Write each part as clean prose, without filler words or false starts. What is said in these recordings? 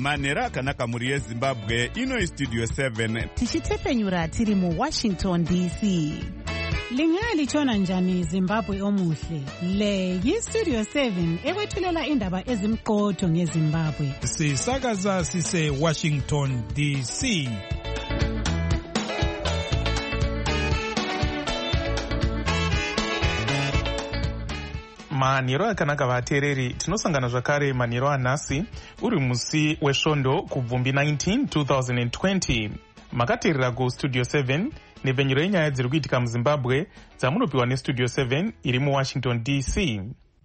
manhero akanaka mhuri yezimbabwe. Ino Studio 7 tichitepfenyura tiri muWashington DC. Lingalitshona njani Zimbabwe omuhle? Le yiStudio 7 ekwethulela indaba ezimqotho ngeZimbabwe. Sisakaza sise Washington DC. Manhero akanaka vateereri, tinosangana zvakare manhero anhasi uri musi wesvondo kubvumbi 19 2020. Makateerera kuStudio 7 nepfenyuro yenyaya dziri kuitika muZimbabwe dzamunopiwa neStudio 7 iri muWashington DC.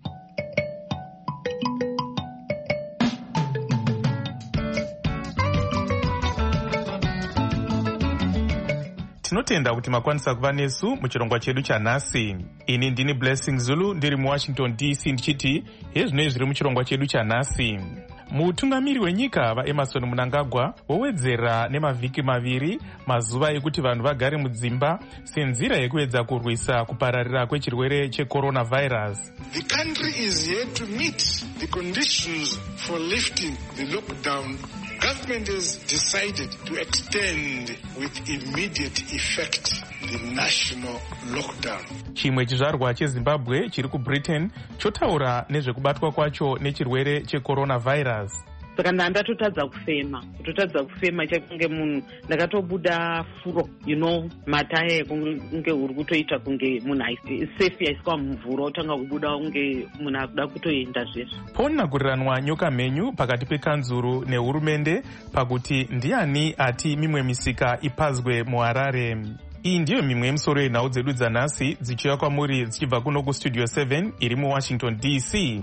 Tinotenda kuti makwanisa kuva nesu muchirongwa chedu chanhasi. Ini ndini Blessing Zulu ndiri muWashington DC ndichiti hezvinoi zviri muchirongwa chedu chanhasi. Mutungamiri wenyika vaEmmerson Mnangagwa wowedzera nemavhiki maviri mazuva ekuti vanhu vagare mudzimba senzira yekuedza kurwisa kupararira kwechirwere checoronavirus. The country is yet to meet the conditions for lifting the lockdown. Government has decided to extend with immediate effect the national lockdown. Chimwe chizvarwa cheZimbabwe chiri kuBritain chotaura nezvekubatwa kwacho nechirwere checoronavirus. Saka ndatotadza kufema chakunge munhu ndakatobuda furo mataya kunge uri kutoita kunge munhu sefi yaiswa mumvura otanga kubuda kunge munhu akuda kutoenda zvesvo. Ponaguriranwa nyoka mhenyu pakati pekanzuru nehurumende pakuti ndiani ati mimwe misika ipazwe muHarare. Iyi ndiyo mimwe yemisoro yenhau dzedu dzanhasi dzichiuya kwamuri dzichibva kuno kuStudio 7 iri muWashington DC.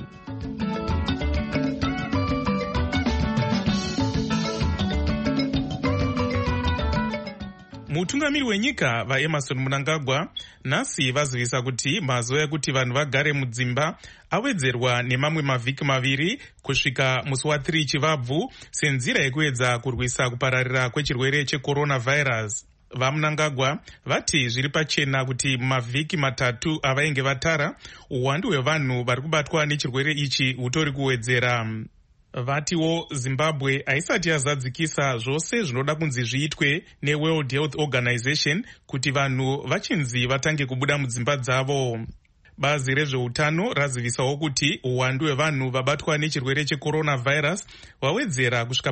Mutungamiri wenyika vaEmmerson Mnangagwa nhasi vazivisa kuti mazuva ekuti vanhu vagare mudzimba awedzerwa nemamwe mavhiki maviri kusvika musi wa3 chivabvu senzira yekuedza kurwisa kupararira kwechirwere checoronavirus. VaMnangagwa vati zviri pachena kuti mavhiki matatu avainge vatara uwandu hwevanhu vari kubatwa nechirwere ichi hutori kuwedzera. Vatiwo Zimbabwe haisati yazadzikisa zvose zvinoda kunzi zviitwe neWorld Health Organization kuti vanhu vachinzi vatange kubuda mudzimba dzavo. Bazi rezveutano razivisawo kuti uwandu hwevanhu vabatwa nechirwere checoronavirus wawedzera kusvika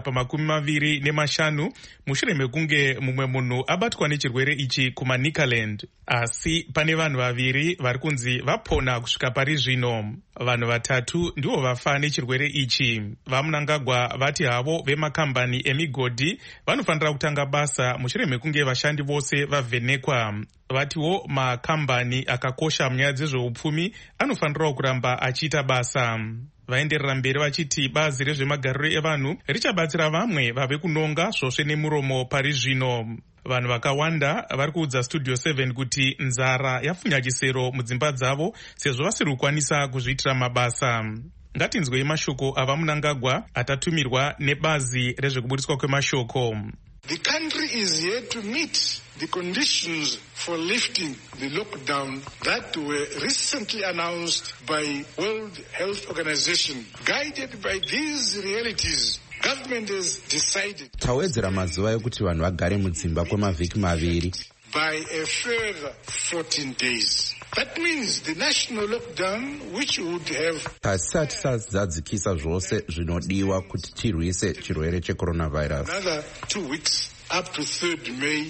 pa25 mushure mekunge mumwe munhu abatwa nechirwere ichi kumaNicaland. Asi pane vanhu vaviri vari kunzi vapona kusvika pari zvino. Vanhu vatatu ndivo vafa nechirwere ichi. VaMnangagwa vati havo vemakambani emigodhi vanofanira kutanga basa mushure mekunge vashandi vose vavhenekwa. Vatiwo makambani akakosha munyaya dzezveupfumi anofanira kuramba achiita basa. Vaenderera mberi vachiti bazi rezvemagariro evanhu richabatsira vamwe vave kunonga svosve nemuromo pari zvino. Vanhu vakawanda vari kuudza Studio 7 kuti nzara yapfunya chisero mudzimba dzavo sezvo vasiri kukwanisa kuzviitira mabasa. Ngatinzwei mashoko avaMnangagwa atatumirwa nebazi rezvekuburitswa kwemashoko. The country is yet to meet the conditions for lifting the lockdown that were recently announced by World Health Organization. Guided by these realities, government has decided tawedzera mazuva ekuti vanhu vagare mudzimba kwemavhiki maviri by a further 14 days. That means the national lockdown which would have pasati sazadzikisa zvose zvinodiwa kuti tirwise chirwere checoronavirus another 2 weeks up to 3rd May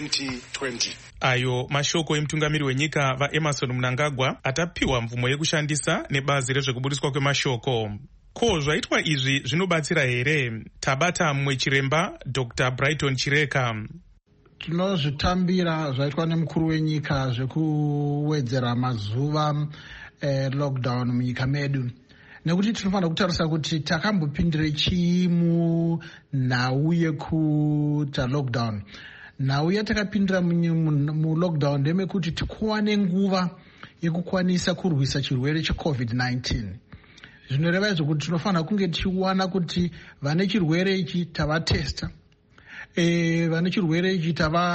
2020. Ayo mashoko emutungamiri wenyika vaEmmerson Mnangagwa atapiwa mvumo yekushandisa nebazi rezvekuburitswa kwemashoko. Ko zvaitwa izvi zvinobatsira here? Tabata mumwe chiremba Dr. Brighton Chireka. Tinozvitambira zvaitwa nemukuru wenyika zvekuwedzera mazuva lockdown munyika medu, nekuti tinofanira kutarisa kuti takambopindire chii munhau yekuita lockdown. Nhau yatakapindira mulockdown ndemekuti tikuwane nguva yekukwanisa kurwisa chirwere cheCovid-19. Zvinoreva izvo kuti tinofanira kunge tichiwana kuti vane chirwere ichi tavatesta, vane chirwere ichi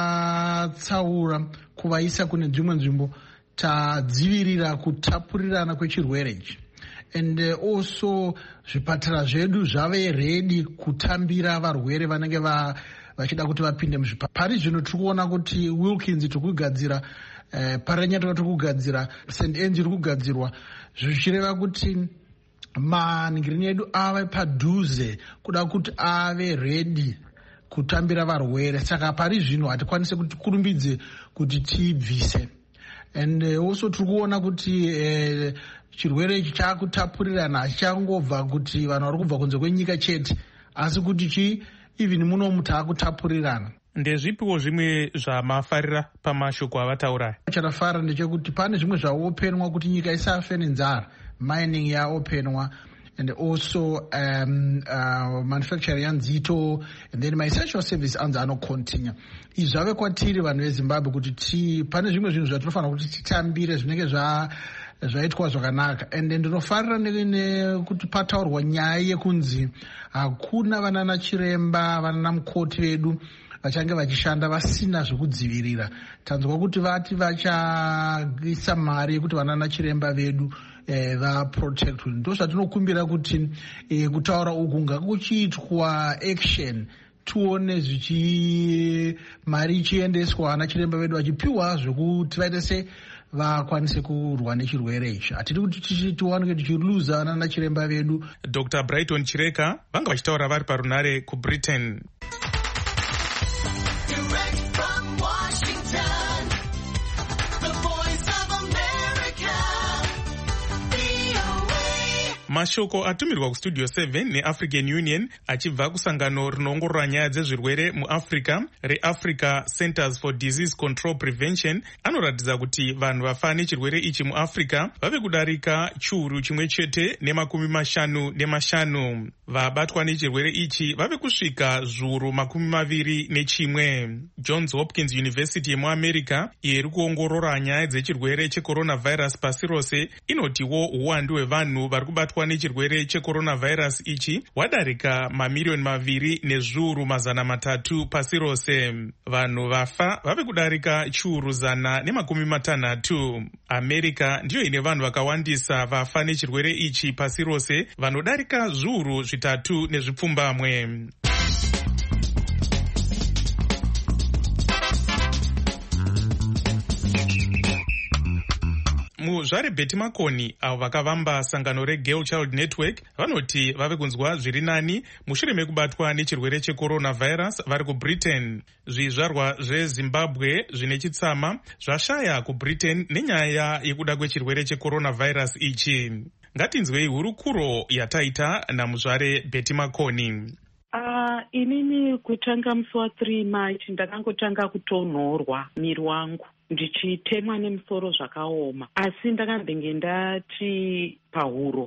tavatsaura kuvaisa kune dzimwe nzvimbo, tadzivirira kutapurirana kwechirwere ichi. and also zvipatara zvedu zvave ready kutambira varwere vanenge vachida kuti vapinde pari zvino tiri kuona kuti Wilkins tiri kugadzira Paranyatwa tiri kugadzira St Ange iri kugadzirwa zvichireva kuti maningiriro edu ave padhuze kuda kuti ave ready kutambira varwere. Saka pari zvino hatikwanise kuti kurumbidze kuti tibvise. And also tiri kuona kuti chirwere ichi chaakutapurirana hachangobva kuti vanhu vari kubva kunze kwenyika chete, asi kuti even munomu taakutapurirana. Ndezvipiwo zvimwe zvamafarira pamashoko avataura? Chandafara ndechekuti pane zvimwe zvaopenwa kuti nyika isafe nenzara, mining yaopenwa, and also manufacturing yanzito, and then my essential service anzi anocontinue. Izvi zvave kwatiri vanhu veZimbabwe kuti pane zvimwe zvinhu zvatinofanira kuti titambire zvinenge zvaitwa zvakanaka. And ndinofarira nekuti pataurwa nyaya yekunzi hakuna vanana chiremba vanana mukoti vedu vachange vachishanda vasina zvekudzivirira. Tanzwa kuti vati vachaisa mari yekuti vanana chiremba vedu vaprotectwe. Ndo zvatinokumbira kuti kutaura uku ngakuchiitwa action, tione mari ichiendeswa vana chiremba vedu vachipiwa zvekuti vaite se vakwanise kurwa nechirwere ichi. Hatidi kuti tiwanike tichiluza vanana chiremba vedu. Dr. Brighton Chireka vanga vachitaura vari parunare kuBritain. Mashoko atumirwa kustudio 7 neAfrican Union achibva kusangano rinoongorora nyaya dzezvirwere muAfrica reAfrica Centers for Disease Control Prevention anoratidza kuti vanhu vafa nechirwere ichi muAfrica vave kudarika chiuru chimwe chete ne55. Vabatwa nechirwere ichi vave kusvika zviuru 21. Johns Hopkins University yemuAmerica iri kuongorora nyaya dzechirwere checoronavirus pasi rose inotiwo uwandu hwevanhu vari kubatwa nechirwere checoronavirus ichi wadarika 2,200,000 pasi rose. Vanhu vafa vave kudarika chiuru 160. America ndiyo ine vanhu vakawandisa vafa nechirwere ichi pasi rose, vanodarika zviuru 3.2. Muzvare Betty Makoni avo vakavamba sangano reGirl Child Network vanoti vave kunzwa zviri nani mushure mekubatwa nechirwere checoronavirus vari kuBritain. Zvizvarwa zveZimbabwe zvine chitsama zvashaya kuBritain nenyaya yekuda kwechirwere checoronavirus ichi. Ngatinzwei hurukuro yataita namuzvare Betty Makoni. Inini kutanga musi wa3 March ndakangotanga kutonhorwa miri wangu ndichitemwa nemusoro zvakaoma, asi ndakambenge ndati pahuro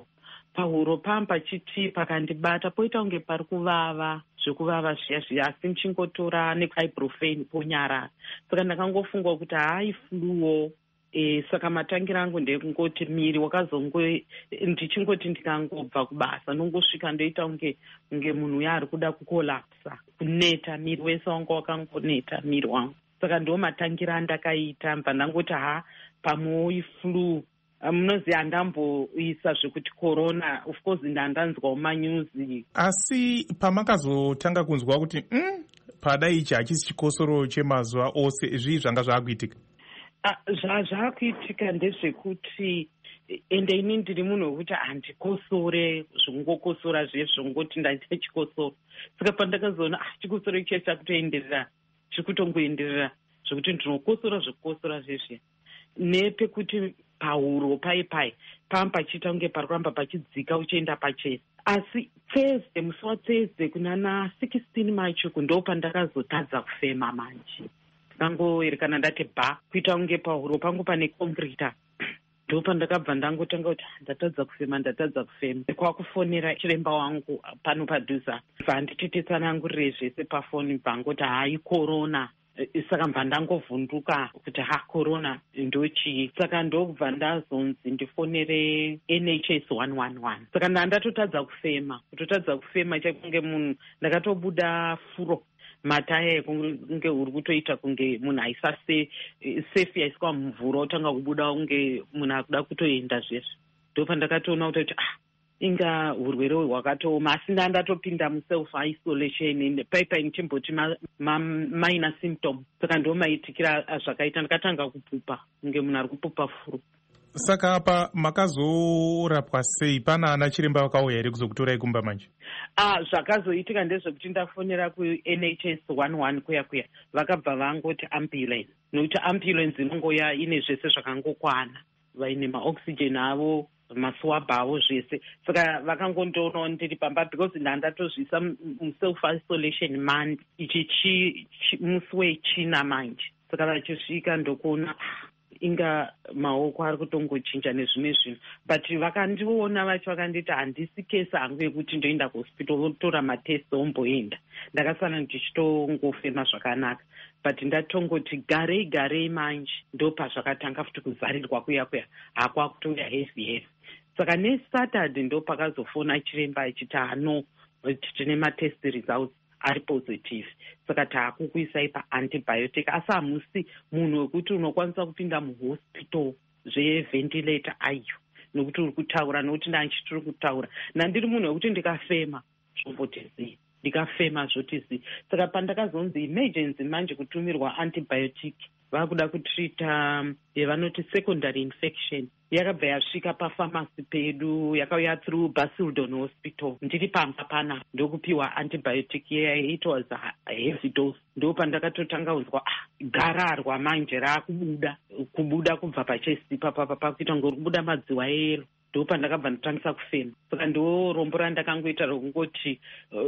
pachiti pakandibata poita kunge pari kuvava zvekuvava zviya asi ndichingotora neibuprofen ponyara. Saka ndakangofungwa kuti haifluwo. Saka matangira angu ndekungoti miri ndichingoti ndikangobva kubasa nongosvika ndoita unge munhu yaari kuda kukolapsa, kuneta miri wese wanga wakangoneta miri wangu. Saka ndo matangira andakaita, mbva ndangoti pamwewo iflu. Munoziva handamboisa zvekuti corona, of course ndandanzwawo manyuzi. Asi pamakazotanga kunzwa kuti pada ichi hachisi chikosoro chemazuva ose, zvii zvanga zvaakuitika? Zvaakuitika ndezvekuti ende ini ndiri munhu wekuti handikosore zvekungokosora zvongoti ndaita chikosoro. Saka pandakazoona chikosoro ichi chakutoenderera, chiri kutongoenderera zvekuti ndinokosora zvekukosora zvezve, nepekuti pahuro paipai pamba pachiita kunge pari kuramba pachidzika uchienda pachese. Asi Thursday, musi waThursday kunana 16 March ndo pandakazotadza kufema manje. Ndangoerekana ndati kuita kunge pahuro pangu pane concrete. Ndo pandakabva ndangotanga kuti ndatadza kufema. Kwakufonera chiremba wangu pano padhuza, nditititsanangurire zvese pafoni, bvangoti corona. Saka mbva ndangovhunduka kuti corona ndochii. Saka ndobva ndazonzi ndifonere NHS 111. Saka ndatotadza kufema chakunge munhu ndakatobuda furo, mataya kunge uri kutoita kunge munhu aisa safe yaiswa mumvura, otanga kubuda kunge munhu akuda kutoenda zvesve. ndopandakatoona kuti inga urwere hwakatooma, asi ndatopinda muself isolation paipai ndichimboti minor symptom. Saka ndomaitikira zvakaita, ndakatanga kupupa kunge munhu ari kupupa furu. Saka apa makazorapwa sei? Pana ana chiremba vakauya here kuzokutorai kumba manje? Zvakazoitika ndezvekuti ndafonera kuNHS 11 kuya vakabva vangoti ambulance, nokuti ambulance inongoya ine zvese zvakangokwana, vaine maoxygen avo, maswab avo zvese. Saka vakangondoona ndiri pamba because ndandatozvisa muself isolation mandi ichi musi wechina manje. Saka vachisvika ndokuona inga maoko ari kutongochinja nezvimwe zvinhu, but vakandiona vakanditi handisi kesi hangu yekuti ndoenda kuhospital votora matest omboenda. Ndakasana ndichitongofema zvakanaka, but ndatongoti garei manje ndopazvakatanga futi kuzarirwa kuya hakwakutouya heavy. Saka neSaturday ndopakazofona chiremba achiti tine matest results ari positive, saka taakukuisai paantibiotic. Asi hamusi munhu wekuti unokwanisa kupinda muhospital zvevhentilator ayo nokuti uri kutaura, nokuti ndanchitiri kutaura nandiri munhu wekuti ndikafema zvombotizii, ndikafema zvotizii. Saka pandakazonzi emergency manje kutumirwa antibiotic, vakuda kutrita yavanoti secondary infection, yakabva yasvika pafamasi pedu, yakauya through Basildon Hospital. Ndiri pamba pana ndokupiwa antibiotic it was a heavy dose. Ndo pandakatotanga kunzwa gararwa manje rakubuda kubva pachesti papa kuita ngori kubuda madziwa eyero. Ndo pandakabva ndotangisa kufema. Saka ndo rombo randakangoita rokungoti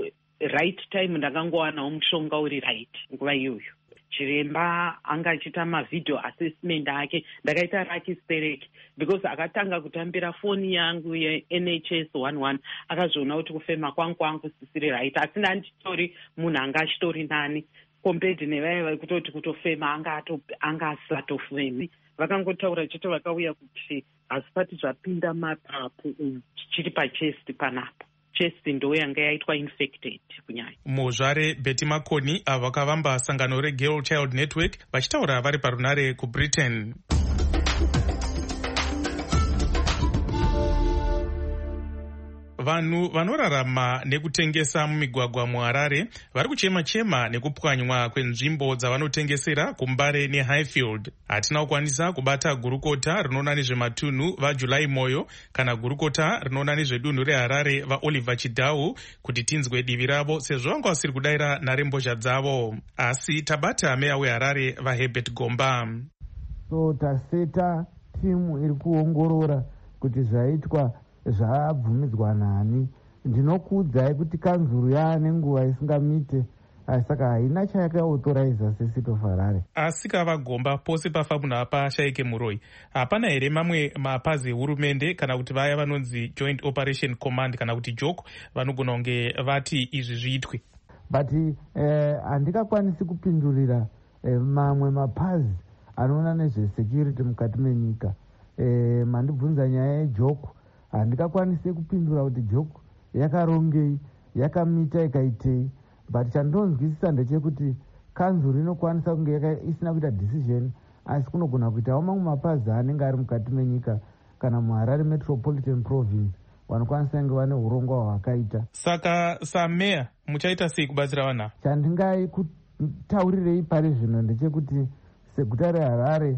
right time ndakangowanawo mushonga uri right nguva iyoyo. Chiremba anga achita mavideo assessment ake, ndakaita rakistereki because akatanga kutambira foni yangu yeNHS 11 akazviona kuti kufema kwangu kusisiri right, asi ndanditori munhu anga achitori nani compared nevaya vaikutoti kutofema anga asatofemi. Vakangotaura chete vakauya kuti hazvisati zvapinda mapapu chichiri pachesti panapo. Chest ndo yanga yaitwa infected kunyanya. Muzvare Betty Makoni avo vakavamba sangano reGirl Child Network vachitaura vari parunare kuBritain. Vanhu vanorarama nekutengesa mumigwagwa muHarare vari kuchema nekupwanywa kwenzvimbo dzavanotengesera kuMbare neHighfield. Hatina kukwanisa kubata gurukota rinoona nezvematunhu vaJulai Moyo kana gurukota rinoona nezvedunhu reHarare vaOliver Chidhau kuti tinzwe divi ravo sezvo vanga vasiri kudayira nharembozha dzavo. Asi tabata meya weHarare vaHerbert Gomba. So taseta timu iri kuongorora kuti zvaitwa zvabvumidzwa nani. Ndinokuudzai kuti kanzuru yaane nguva isingamite, saka haina chayakaauthoriza sesito Harare. Asi kavagomba pose pafamunhu apa Shaike Muroi, hapana here mamwe mapazi ehurumende kana kuti vaya vanonzi Joint Operation Command kana kuti JOC vanogona kunge vati izvi zviitwe? But handingakwanisi kupindurira mamwe mapazi anoona nezvesecurity mukati menyika. Mandibvunza nyaya yeJOC, handingakwanisi kupindura kuti JOC yakarongei, yakamita ikaitei. But chandinonzwisisa ndechekuti kanzuru inokwanisa kunge isina kuita decision, asi kunogona kuitawo mamwe mapazi anenge ari mukati menyika kana muHarare Metropolitan Province vanokwanisa kunge vane urongwa hwakaita. Saka sameya muchaita sei kubatsira vanhu? Chandingaikutaurirei pari zvino ndechekuti seguta reHarare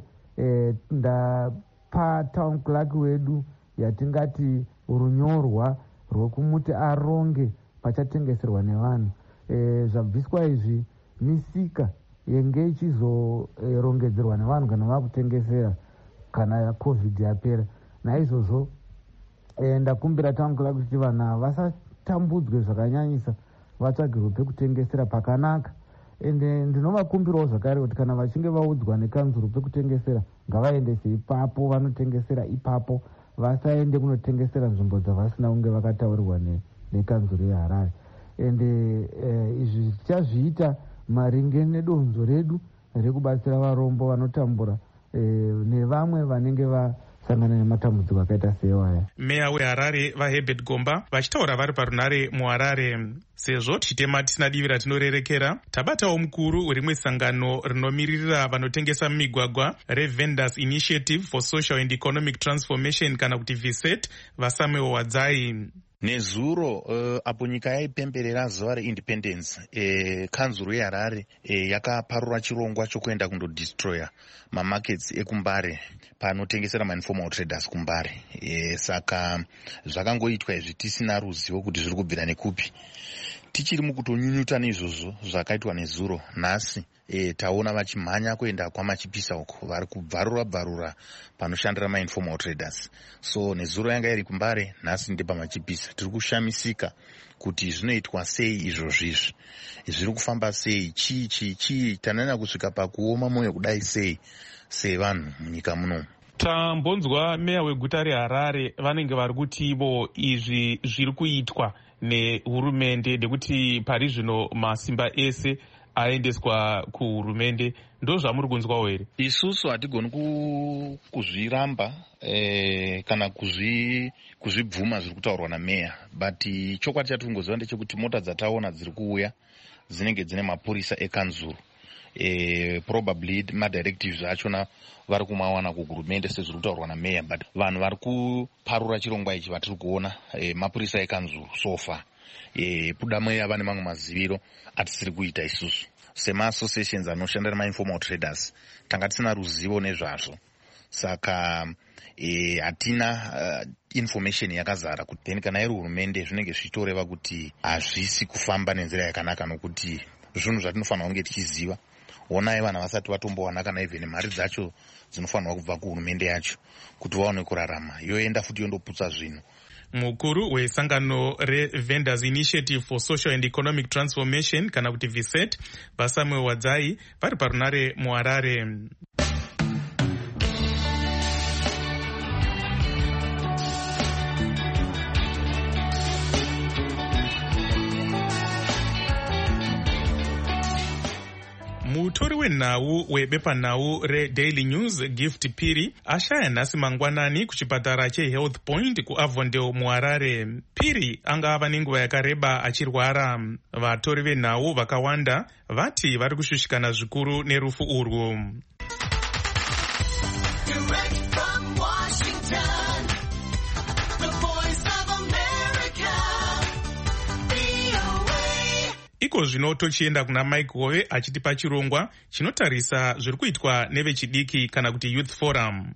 ndapa town clerk wedu yatingati runyorwa rwekumuti aronge pachatengeserwa nevanhu. Zvabviswa izvi misika yenge ichizorongedzerwa nevanhu kana vakutengesera kana COVID yapera. Naizvozvo ndakumbira town clerk kuti vanhu ava vasatambudzwe zvakanyanyisa, vatsvagirwe pekutengesera pakanaka. Ende ndinovakumbirawo zvakare kuti kana vachinge vaudzwa nekanzuru pekutengesera ngavaendese ipapo vanotengesera ipapo, vasaende kunotengesera nzvimbo dzavasina kunge vakataurirwa nekanzuru yeHarare. Ende izvi tichazviita maringe nedonzo redu rekubatsira varombo vanotambura nevamwe vanenge kusangana nematambudziko akaita seiwaya. Meya weHarare vaHerbert Gomba vachitaura vari parunare muHarare. Sezvo tichitema tisina divi ratinorerekera, tabatawo mukuru werimwe sangano rinomiririra vanotengesa mumigwagwa reVendors Initiative for Social and Economic Transformation kana kuti VSET, vaSamuel Wadzai. Nezuro apo nyika yaipemberera zuva reindependence, kanzuru yeHarare yakaparura chirongwa chokuenda kundodestroya mamarkets ekumbare panotengesera mainformal traders kumbare. Saka zvakangoitwa izvi tisina ruzivo kuti zviri kubvira nekupi. Tichiri mukutonyunyuta nezvozvo zvakaitwa nezuro nhasi, taona vachimhanya kuenda kwamachipisa uko, vari kubvarura panoshandira mainformal traders. So nezuro yanga iri kumbare, nhasi ndepamachipisa. Tiri kushamisika kuti zvinoitwa sei izvozvizvi, zviri kufamba sei, chii tananya kusvika pakuoma mwoyo kudai sei sevanhu munyika muno. Tambonzwa meya weguta reHarare vanenge vari kuti ivo izvi zviri kuitwa nehurumende ndekuti pari zvino masimba ese aendeswa kuhurumende. Ndo zvamuri kunzwawo here? Isusu hatigoni kuzviramba kana kuzvibvuma zviri kutaurwa nameya, but chokwadi chatiri kungoziva ndechekuti mota dzataona dziri kuuya dzinenge dzine mapurisa ekanzuru. Probably madirectives achona vari kumawana kuhurumende sezviri kutaurwa nameya, but vanhu vari kuparura chirongwa ichi vatiri kuona mapurisa ekanzuru sofa. Puda meya vane mamwe maziviro atisiri kuita isusu sema-associations anoshandira ma-informal traders. Tanga tisina ruzivo nezvazvo, saka hatina information yakazara kuti then kana iri hurumende zvinenge zvichitoreva kuti hazvisi kufamba nenzira yakanaka, nokuti zvinhu zvatinofanira kunge tichiziva. Onai vana vasati vatombowana kana even mari dzacho dzinofanirwa kubva kuhurumende yacho kuti vaone kurarama, yoenda futi yondoputsa zvinhu. Mukuru wesangano reVendors Initiative for Social and Economic Transformation kana kuti VSET, vaSamuel Wadzai vari parunare muHarare. Mutori wenhau webepanhau reDaily News Gift Phiri ashaya nhasi mangwanani kuchipatara cheHealth Point kuAvondale muHarare. Phiri anga ava nenguva yakareba achirwara. Vatori venhau vakawanda vati vari kushushikana zvikuru nerufu urwu. Iko zvino tochienda kuna Mike Hove achitipa chirongwa chinotarisa zviri kuitwa nevechidiki kana kuti Youth Forum.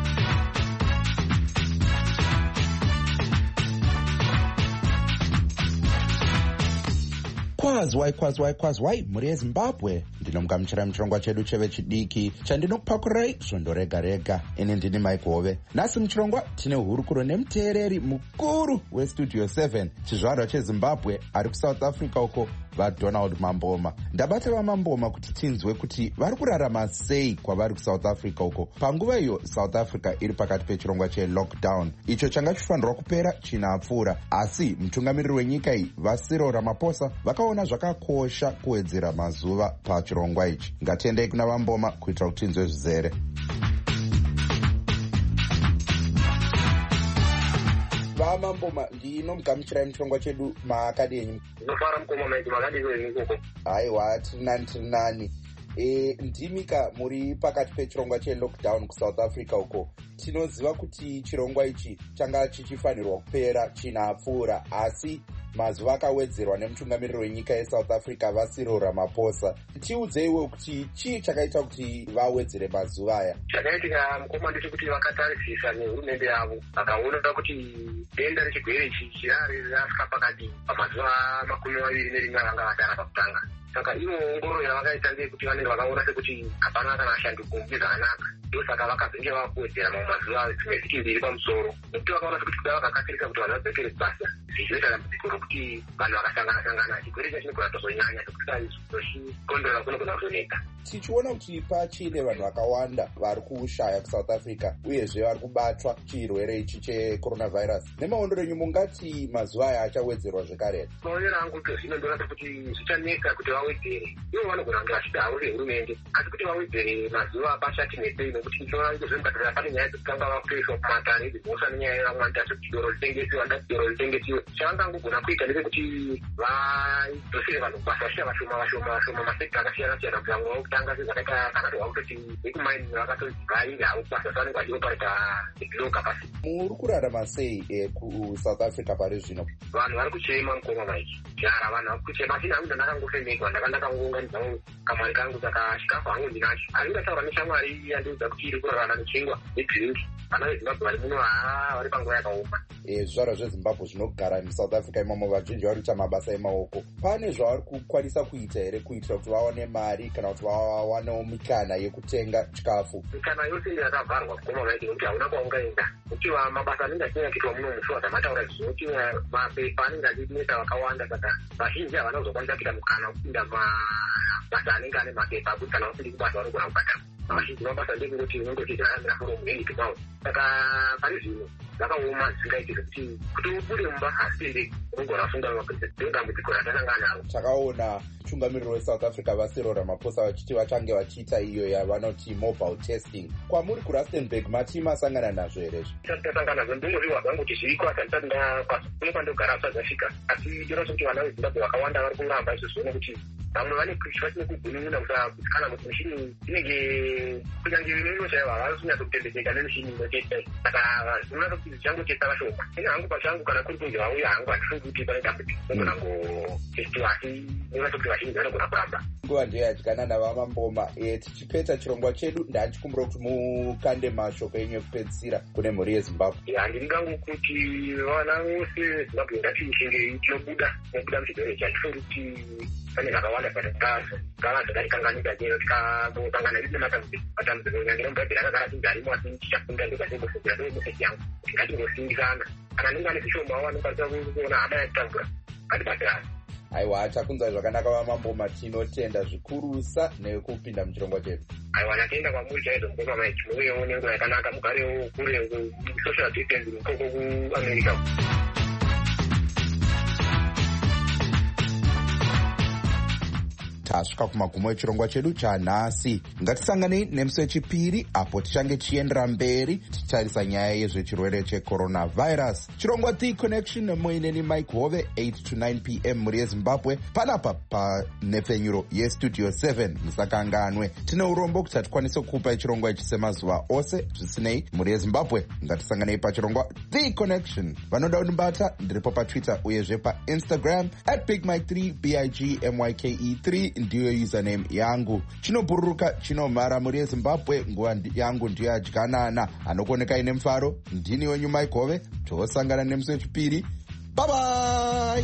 Kwazwai muri yeZimbabwe. Ndinomugamuchira muchirongwa chedu chevechidiki chandinokupakurirai svondo rega rega. Ini ndini Mike Hove. Nhasi muchirongwa tine hurukuro nemuteereri mukuru weStudio 7 chizvarwa cheZimbabwe ari kuSouth Africa uko, vaDonald Mamboma. Ndabata vaMamboma kuti tinzwe kuti vari kurarama sei kwavari kuSouth Africa uko panguva iyo South Africa iri pakati pechirongwa chelockdown icho changa chifanirwa kupera chinapfuura, asi mutungamiriri wenyika iyi vaCyril Ramaphosa vakaona zvakakosha kuwedzera mazuva pachirongwa ichi. Ngatiendei kuna Mamboma kuitira kuti tinzwe zvizere. Mamboma, ndinomugamuchirai muchirongwa chedu maakadi enyu. Ndinofara mukoma maiti makadi kwenyu koko. Aiwa, tiri nani. Ndimika muri pakati pechirongwa chelockdown kuSouth Africa uko. Tinoziva kuti chirongwa ichi changa chichifanirwa kupera chinapfuura, asi mazuva akawedzerwa nemutungamiriri wenyika yeSouth Africa vaCyril Ramaphosa. Tiudzeiwo kuti chii chakaita kuti vawedzere mazuva aya? Chakaitika mukoma ndechekuti vakatarisisa nehurumende yavo vakaona kuti denda rechigwere ichi rasvika pakati pamazuva 21 vanga vadara pakutanga. Saka ivo ongoro yavakaita ndeyekuti vanenge vakaona sekuti hapana kana ashandi kumbe zvakanaka, ndosaka vakazenge vakuwedzera mamwe mazuva dzimwe vhiki 2 pamusoro, nekuti vakaona sekuti kuda vakakasirisa kuti vanhu vadzokere kubasa. zvizoita dambudziko rokuti vanhu vakasangana chirwere chinogona kutozonyanya tochikondora kunogona kuzoneka. Tichiona kuti pachine vanhu vakawanda vari kushaya kuSouth Africa uyezve vari kubatwa chirwere ichi checoronavirus. Nemaondero enyu mungati mazuva aya achawedzerwa zvekare? Maonero angu zvino ndorati kuti zvichaneka kuti vawedzere. Ivo vanogona kunge vachida havo vehurumende asi kuti vawedzere mazuva pachati nepei nokuti ndichoona ndozvemukatira pane nyaya dzekutanga vakutoiswa kumatare dzinosa nenyaya yevamwanda kuti doro ritengesiwe doro ritengesiwe. Chavangangogona kuita ndechekuti vadzosere vanhu kubasa vachita vashoma masekta akasiyana-siyana kuti vamwe vokutanga sezvakaita kana kuti vakutoti vekumaini vakatovainge havo kubasa vanenge vachiopareta low capacity. Muri kurarama sei kuSouth Africa pari zvino? Vanhu vari kuchema mukoma maiki jara vanhu vari kuchema asi nami ndakangofemekwa ndakangounganidzawo kamari kangu saka chikafu hangu ndinacho asi ndataura neshamwari yandiudza kuti iri kurarama nechingwa nedhiringi. Vana veZimbabwe vari muno vari panguva yakaoma. Zvizvarwa zveZimbabwe zvinogara muSouth Africa imomo vazhinji vari kuita mabasa emaoko. Pane zvavari kukwanisa kuita here kuitira kuti vawane mari kana kuti vawanewo mikana yekutenga chikafu? Mikana yose yakavharwa kugoma maiki nokuti hauna kwaungaenda. Uchiva mabasa anenge achinyange kuitwa muno musi dzamataura zvinoti mapepa anenge achinetsa vakawanda saka vazhinji havana kuzokwanisa kuita mukana wekupinda mabasa anenge ane mapepa akuti kana usiri kubasa vanogona kubhadhara. Vazhinji mabasa ndekungoti unongoti zvakamira forumu yeiti kwavo. Saka pane zvino zvakaoma zvisingaiti zvekuti kuti ubude mumba hasitendeki unogona kufunga ndodambudziko ratasangana naro. Takaona mutungamiriri weSouth Africa Cyril Ramaphosa vachiti vachange vachiita iyo yavanoti mobile testing. Kwamuri kuRustenburg mati masangana nazvo here? Tasangana nazvo ndongozviwa zvangu kuti zviriko asi handisati kune kwandogara asati zvasvika asi ndinoona kuti vana veZimbabwe vakawanda vari kuramba izvozviona kuti vamwe vachine kugunun'una kuti kana kuti mishini inenge kunyange vimwe chaivo havasi kunyatsokutendekeka nemishini inotesta. Saka ndinoona kuti zvichangotesta vashoma. Ine hangu pachangu kana kuri kunge vauya hangu hatifungi kuti pane dambudziko unogona ngotestiwa asi ndinoona kuti vazhinji vanogona kuramba. Nguva ndeyadyana vamamboma. Tichipedza chirongwa chedu ndachikumbira kuti mukande mashoko enyu ekupedzisira kune mhuri yeZimbabwe. Handiri kangu kuti vana vose veZimbabwe ngatichinge tinobuda muchirwere chatifungi kuti pane zvakawanda zvakatikanganika tikangosangana rine matambudziko nyange nemubhaibheri akagara tingarimo asi tichafunda ndikazingofundira ndoemeseki yangu kuti ngatingosindikana kana ninge ane zvishoma vanokwanisa kuona hama yatitambura ngatibatirana. Aiwa, takunzwa zvakanaka vamamboma, tinotenda zvikurusa nekupinda muchirongwa chedu. Aiwa, natenda kwamuri chaizvo mukoma maiki muvewo nenguva yakanaka mugarewo kure social distance mukoko kuAmerica. Tasvika kumagumo echirongwa chedu chanhasi. Ngatisanganei nemusi wechipiri apo tichange tichiendera mberi tichitarisa nyaya yezvechirwere checoronavirus. Chirongwa The Connection muineni Mike Hove 8 to 9 p.m. muri yeZimbabwe panapa panhepfenyuro yestudio 7. Musakanganwe, tine urombo kuti hatikwanise kukupa chirongwa ichi semazuva ose. Zvisinei, muri yeZimbabwe ngatisanganei pachirongwa The Connection. Vanoda kundibata ndiripo paTwitter uyezve paInstagram @BigMike3 BIGMYKE3 ndiyo username yangu. Chinobhururuka chinomhara muri yeZimbabwe. Nguva yangu ndiyo yadyanana. Anokoneka ine mufaro. Ndini wenyu Mike Hove. Tosangana nemusi wechipiri. Bye bye.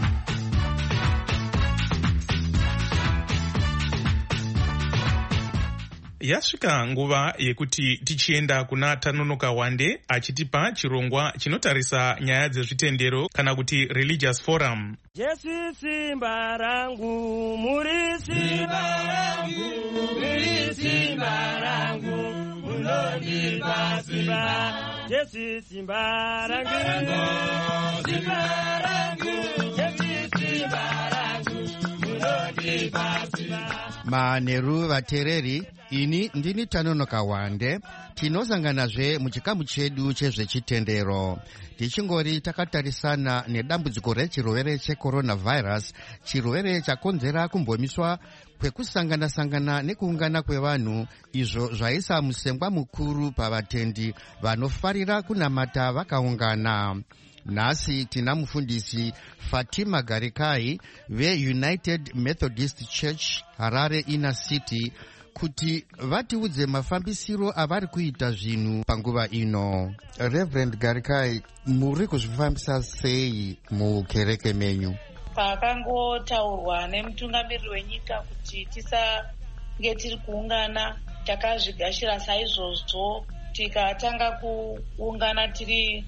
Yasvika nguva yekuti tichienda kuna Tanonoka Wande achitipa chirongwa chinotarisa nyaya dzezvitendero kana kuti religious forum. Jesu simba rangu, muri simba rangu, muri simba rangu, munondipa simba. Jesu simba rangu, simba rangu, Jesu simba rangu, munondipa simba. Maneru vatereri, ini ndini Tanonoka Wande. Tinosanganazve muchikamu chedu chezvechitendero. Tichingori takatarisana nedambudziko rechirwere checoronavirus, chirwere chakonzera kumbomiswa kwekusangana-sangana nekuungana kwevanhu, izvo zvaisa musengwa mukuru pavatendi vanofarira kunamata vakaungana. Nhasi tina mufundisi Fatima Garikai veUnited Methodist Church Harare Inner City kuti vatiudze mafambisiro avari kuita zvinhu panguva ino. Reverend Garikai, muri kuzvifambisa sei mukereke menyu? Pakangotaurwa nemutungamiriri wenyika kuti tisange tiri kuungana, takazvigashira saizvozvo tikatanga kuungana tiri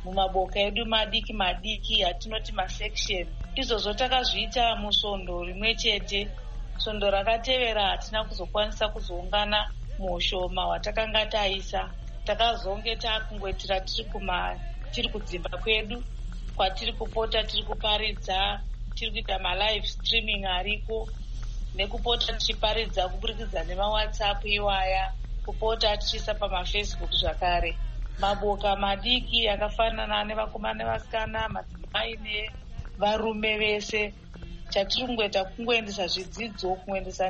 mumaboka edu madiki madiki atinoti masection. Izvozvo takazviita musvondo rimwe chete. Svondo rakatevera hatina kuzokwanisa kuzoungana mushoma watakanga taisa. Takazonge takungoitira tiri kudzimba kwedu kwatiri kupota tiri kuparidza, tiri kuita malive streaming ariko, nekupota tichiparidza kuburikidza nemawhatsapp iwaya, kupota tichiisa pamafacebook zvakare. Maboka madiki akafanana nevakomana nevasikana, madzimai nevarume vese, chatiri kungoita kungoendesa zvidzidzo, kungoendesa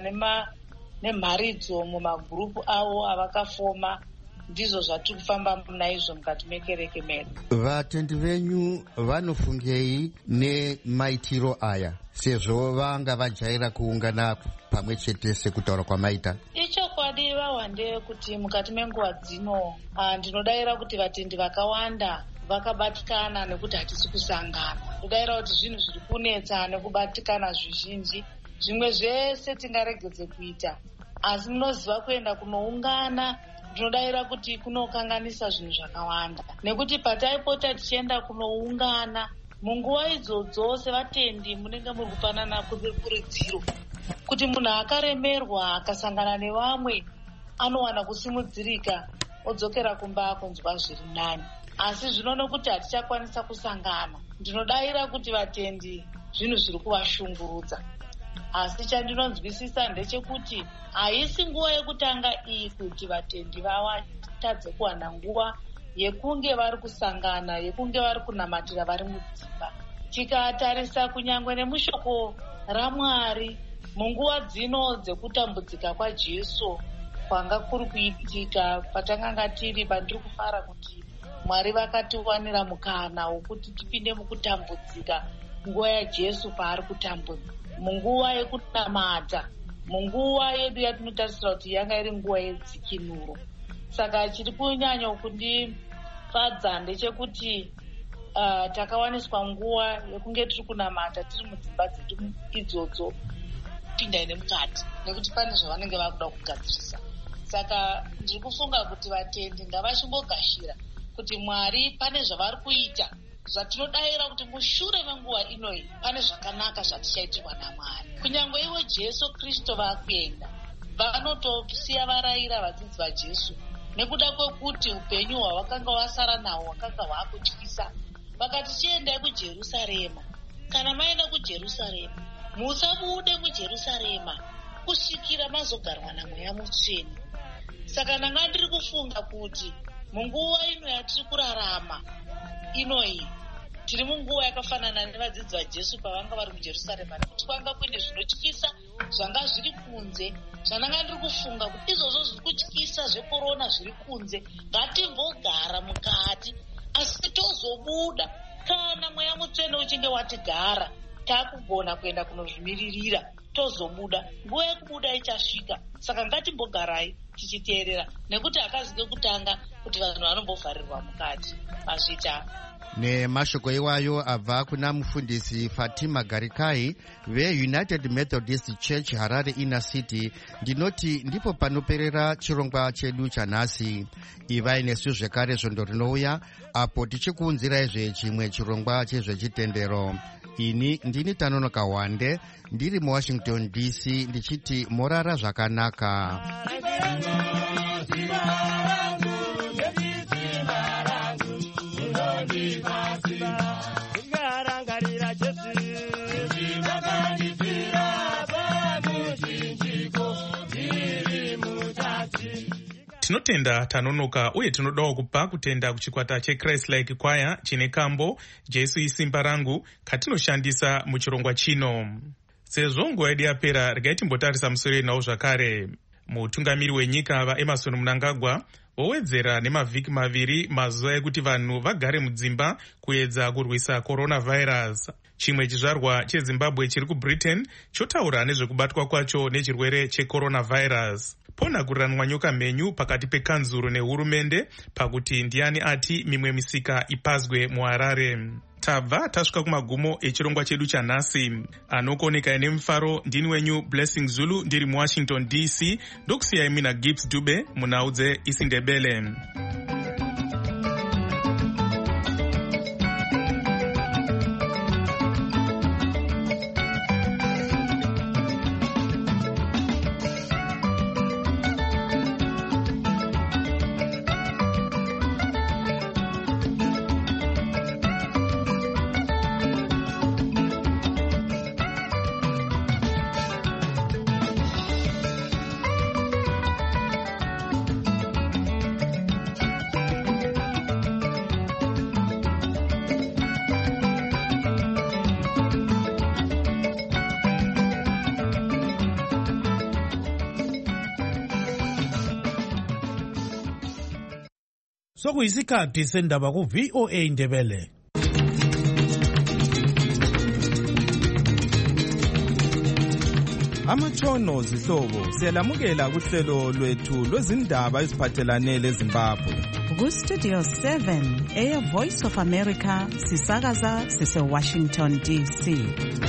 nemharidzo mumagurupu avo avakafoma. Ndizvo zvatiri kufamba naizvo mukati mekereke medu. Vatendi venyu vanofungei nemaitiro aya sezvo vanga vajaira kuungana pamwe chete sekutaura kwamaita? Ichokwadi vawande kuti mukati menguva dzino ndinodayira kuti vatendi vakawanda vakabatikana nekuti hatisi kusangana. Ndodayira kuti zvinhu zviri kunetsa nekubatikana zvizhinji. Zvimwe zvese tingaregedze kuita, asi munoziva kuenda kunoungana ndinodayira kuti kunokanganisa zvinhu zvakawanda. Nekuti pataipota tichienda kunoungana munguva idzodzo sevatendi munenge muri kupanana kurudziro kuti munhu akaremerwa akasangana nevamwe anowana kusimudzirika odzokera kumba kunzwa zviri nani. Asi zvino nokuti hatichakwanisa kusangana, ndinodayira kuti vatendi zvinhu zviri kuvashungurudza. Asi chandinonzwisisa ndechekuti haisi nguva yekutanga iyi kuti vatendi vatadze kuwana nguva yekunge vari kusangana, yekunge vari kunamatira vari mudzimba. Tikatarisa kunyangwe nemushoko raMwari munguva dzino dzekutambudzika kwaJesu kwanga kuri kuitika patakanga tiri pandiri kufara kuti Mwari vakatiwanira mukana wokuti tipinde mukutambudzika nguva yaJesu paari kutambudza, munguva yekunamata, munguva yedu yatinotarisira kuti yanga iri nguva yedzikinuro. Saka chiri kunyanya kundifadza ndechekuti takawaniswa nguva yekunge tiri kunamata tiri mudzimba dzedu idzodzo pindai nemukati, nekuti pane zvavanenge vakuda kugadzirisa. Saka ndiri kufunga kuti vatendi ngavachimbogashira kuti Mwari pane zvavari kuita zvatinodayira kuti mushure menguva inoyi pane zvakanaka zvatichaitirwa naMwari. Kunyangwe ivo Jesu Kristu vakuenda vanotosiya varayira vadzidzi vaJesu nekuda kwekuti upenyu hwavakanga vasara nahwo hwakanga hwakutyisa. Vakati chiendai kuJerusarema. Kana maenda kuJerusarema musabude muJerusarema kusvikira mazogarwa naMweya Mutsvene. Saka ndanga ndiri kufunga kuti munguva ino yatiri kurarama inoyi tiri munguva yakafanana nevadzidzi vaJesu pavanga vari kuJerusarema, nekuti kwanga kuine zvinotyisa zvanga zviri kunze. Zvandanga ndiri kufunga kuti izvozvo zviri kutyisa zvekorona zviri kunze ngatimbogara mukati, asi tozobuda kana Mweya Mutsvene uchinge watigara takugona kuenda kunozvimiririra, tozobuda. Nguva yekubuda ichasvika, saka ngatimbogarai tichiteerera, nekuti hakazike kutanga kuti vanhu vanombovharirwa mukati mazvita. Nemashoko iwayo abva kuna mufundisi Fatima Garikai veUnited Methodist Church Harare Inner City. Ndinoti ndipo panoperera chirongwa chedu chanhasi. Ivai nesu zvekare zvondo rinouya apo tichikuunziraizve chimwe chirongwa chezvechitendero. Ini ndini Tanonoka Wande ndiri muWashington DC ndichiti morara zvakanaka. Tinotenda Tanonoka uye tinodawo kupa kutenda kuchikwata cheChrist Like Choir chine kambo Jesu isimba rangu katinoshandisa muchirongwa chino. Sezvo nguva yedu yapera, regai timbotarisa musoro nawo zvakare. Mutungamiri wenyika vaEmmerson Mnangagwa vowedzera nemavhiki maviri mazuva ekuti vanhu vagare mudzimba kuedza kurwisa coronavirus. Chimwe chizvarwa cheZimbabwe chiri kuBritain chotaura nezvekubatwa kwacho nechirwere checoronavirus. Ponaguriranwa nyoka mhenyu pakati pekanzuro nehurumende pakuti ndiani ati mimwe misika ipazwe muHarare. Tabva tasvika kumagumo echirongwa chedu chanhasi. Anokuonekai nemufaro ndini wenyu Blessing Zulu ndiri muWashington DC, ndokusiyai mina Gibbs Dube munhau dzeIsindebele. sokuyisikhathi sendaba ku-VOA Indebele. Amatshono zihlobo siyalamukela kuhlelo lwethu lwezindaba eziphathelane leZimbabwe. Ku-Studio 7 Voice of America sisakaza sise-Washington DC.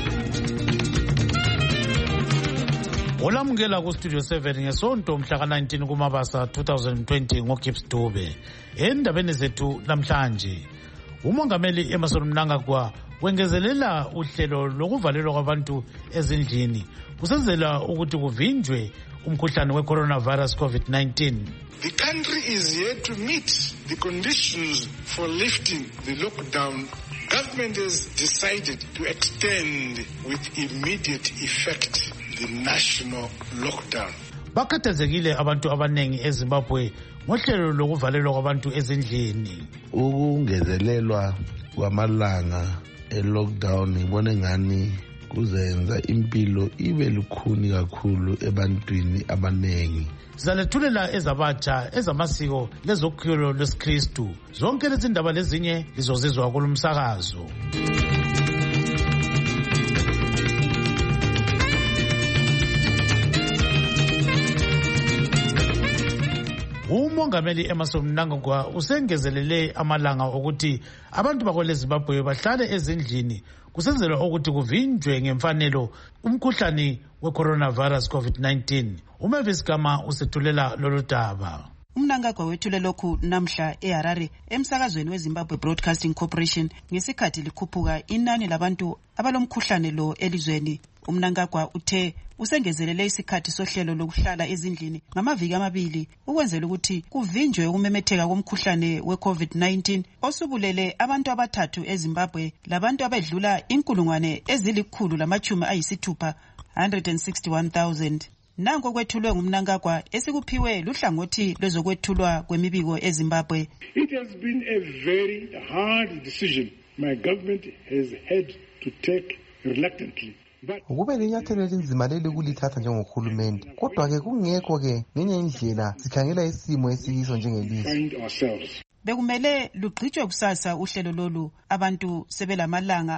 Olamukela ku-Studio 7 ngesonto mhla ka-19 kuMabasa 2020 ngoGibbs Dube. Endabeni zethu namhlanje, umongameli Emmerson Mnangagwa wengezelela uhlelo lokuvalelwa kwabantu ezindlini kusenzela ukuthi kuvinjwe umkhuhlane we-coronavirus COVID-19. The country is yet to meet the conditions for lifting the lockdown. Government has decided to extend with immediate effect the national lockdown. Bakhathazekile abantu abanengi eZimbabwe ngohlelo lokuvalelwa kwabantu ezindlini. Ukungezelelwa kwamalanga e-lockdown ibone ngani kuzenza impilo ibe lukhuni kakhulu ebantwini abanengi. Sizalethulela ezabatsha ezamasiko lezokholo lwesikristu. Zonke lezi ndaba lezinye lizozizwa kulumsakazo. Umongameli Emmerson Mnangagwa usengezelele amalanga ukuthi abantu bakwele Zimbabwe bahlale ezindlini kusenzelwa ukuthi kuvinjwe ngemfanelo umkhuhlane we-coronavirus COVID-19. Umavis Gama usethulela lolu daba. Umnangagwa wethule lokhu namhla eHarare emsakazweni weZimbabwe Broadcasting Corporation ngesikhathi likhuphuka inani labantu abalomkhuhlane lo elizweni. Umnangagwa uthe usengezelele isikhathi sohlelo lokuhlala ezindlini ngamaviki amabili ukwenzela ukuthi kuvinjwe ukumemetheka komkhuhlane we-COVID-19 osubulele abantu abathathu eZimbabwe labantu abedlula 161,000. Nango kwethulwe ngumnangagwa esikuphiwe luhlangothi lwezokwethulwa kwemibiko eZimbabwe. It has been a very hard decision my government has had to take reluctantly. Kube linyathelo elinzima leli kulithatha njengohulumende, kodwa-ke kungekho-ke ngenye indlela sikhangela isimo esiyiso njengelizwe. Bekumele lugqitshwe kusasa uhlelo lolu. Abantu sebelamalanga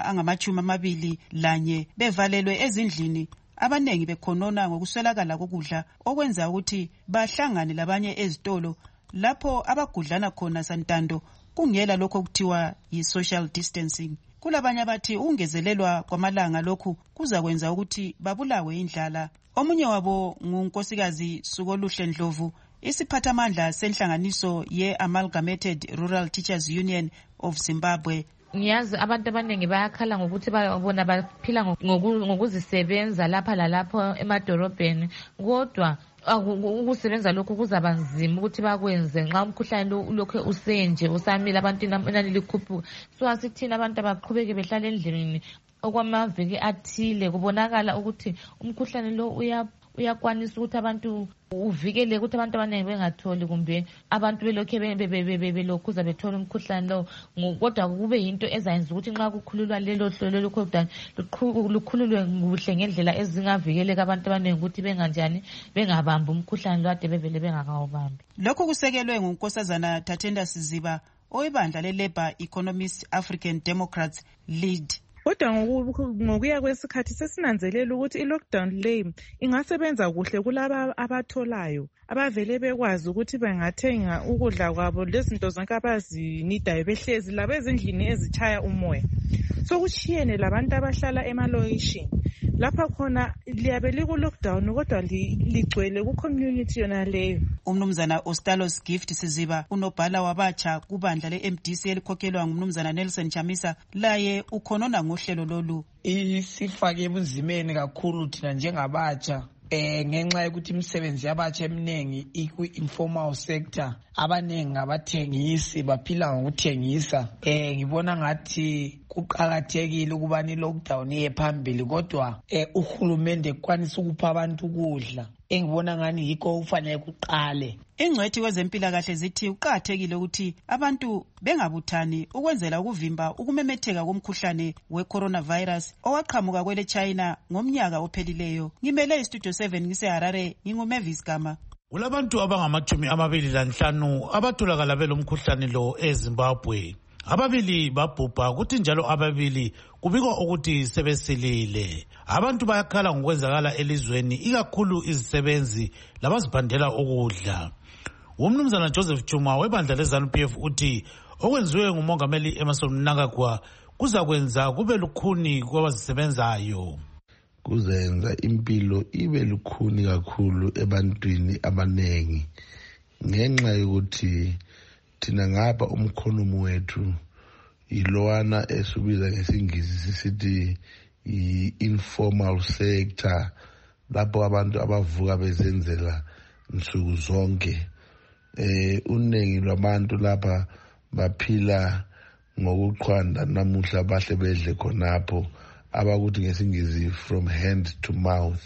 angama-21 bevalelwe ezindlini, abanengi bekhonona ngokuswelakala kokudla okwenza ukuthi bahlangane labanye ezitolo lapho abagudlana khona santando kungela lokho kuthiwa yi-social distancing. Kulabanye abathi ungezelelwa kwamalanga lokhu kuzakwenza ukuthi babulawe indlala. Omunye wabo ngunkosikazi Sukoluhle Ndlovu, isiphathamandla senhlanganiso ye-Amalgamated Rural Teachers Union of Zimbabwe. Ngiyazi abantu abaningi bayakhala ngokuthi bona baphila ngokuzisebenza lapha lalapho emadorobheni, kodwa ukusebenza lokhu kuzaba nzima ukuthi bakwenze nxa umkhuhlane lokho usenje usamile abantu inani likhuphuka. So asithina abantu abaqhubeke behlala endlini okwamaviki athile kubonakala ukuthi umkhuhlane lo uyakwanisa ukuthi abantu uvikele ukuthi abantu abaningi bengatholi kumbe abantu belokhe belokhuza bethola umkhuhlane lo, kodwa kube yinto ezayenza ukuthi nxa kukhululwa lelo hlelo lokukhululwa lukhululwe kuhle ngendlela ezingavikeleka abantu abaningi ukuthi benganjani bengabambi umkhuhlane lo ade bevele bengakawubambi. Lokhu kusekelwe ngunkosazana Thatenda Siziba oyibandla le-Labour Economist African Democrats Lead. Kodwa ngokuya kwesikhathi sesinanzelela ukuthi i-lockdown le ingasebenza kuhle kulaba abatholayo abavele bekwazi ukuthi bangathenga ukudla kwabo lezinto zonke abazinidayo behlezi labo ezindlini ezitshaya umoya. Sokushiyene labantu abahlala emalokishini lapha khona liyabe liku-lockdown kodwa ligcwele ku-community yona leyo. Umnumzana Ostalos Gift Siziba unobhala wabatsha kubandla le-MDC elikhokhelwa ngumnumzana Nelson Chamisa laye ukhonona ngohlelo lolu. Isifake ebunzimeni kakhulu thina njengabatsha ngenxa yokuthi imisebenzi yabatsha eminingi ikwi-informal sector, abaningi abathengisi baphila ngokuthengisa. Ngibona ngathi kuqakathekile ukubana i-lockdown iye phambili, kodwa uhulumende kwanisa ukupha abantu ukudla. Engibona ngani yikho ufanele kuqale. Ingcwethi kwezempilakahle zithi uqakathekile ukuthi abantu bengabuthani ukwenzela ukuvimba ukumemetheka komkhuhlane we-coronavirus owaqhamuka kwele China ngomnyaka ophelileyo. Ngimele iStudio 7 ngiseHarare, nginguMavis Gama. Kulabantu abangama-25 abatholakala belomkhuhlane lo eZimbabwe. Ababili babhubha kuthi njalo ababili kubikwa ukuthi sebesilile. Abantu bayakhala ngokwenzakala elizweni, ikakhulu izisebenzi labazibhandela ukudla. Umnumzana Joseph Chuma webandla leZANU-PF uthi okwenziwe ngumongameli Emmerson Mnangagwa kuzakwenza kube lukhuni kwabazisebenzayo. Kuzenza impilo ibe lukhuni kakhulu ebantwini abanengi ngenxa yokuthi thina ngapha umkhonomi wethu yilowana esubiza ngesingisi sisithi i-informal sector, lapho abantu abavuka bezenzela nsuku zonke. Uningi lwabantu lapha baphila ngokuqhwanda namuhla bahle bedle khonapho, abakuthi ngesingisi from hand to mouth.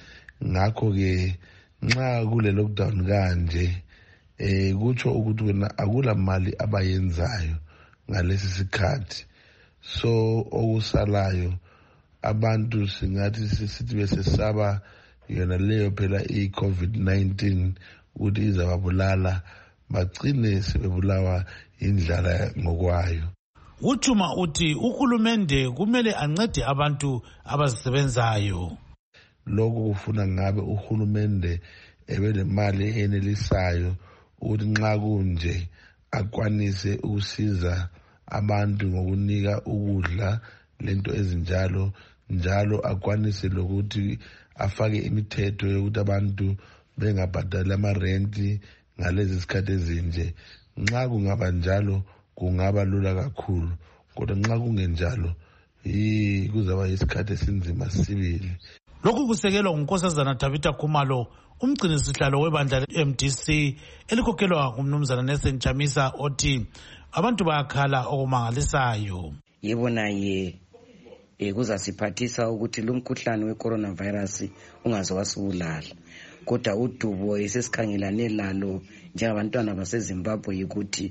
Ngakho-ke nxa kule lockdown kanje kutsho ukuthi wena akula mali abayenzayo ngalesi sikhathi. So okusalayo abantu singathi sithi besesaba yona leyo phela i-COVID-19 ukuthi izababulala, bagcine sebebulawa indlala ngokwayo. Uchuma uthi uhulumende kumele ancede abantu abazisebenzayo. Lokho kufuna ngabe uhulumende ebelemali enelisayo ukuthi nxa kunje akwanise ukusiza abantu ngokunika ukudla lento ezinjalo, njalo akwanise lokuthi afake imithetho yokuthi abantu bengabhadali amarenti ngalezi sikhathi ezinje. Nxa kungaba njalo kungaba lula kakhulu, kodwa nxa kungenjalo kuzaba yisikhathi esinzima sibili. Lokhu kusekelwa nguNkosazana Tabitha Khumalo, umgcinisihlalo webandla le-MDC elikhokhelwa ngumnumzana Nelson Chamisa, othi abantu bayakhala okumangalisayo. Yebo naye kuzasiphathisa ukuthi lo mkhuhlane we-coronavirus ungaze wasibulala, kodwa udubo esesikhangelane lalo njengabantwana baseZimbabwe yikuthi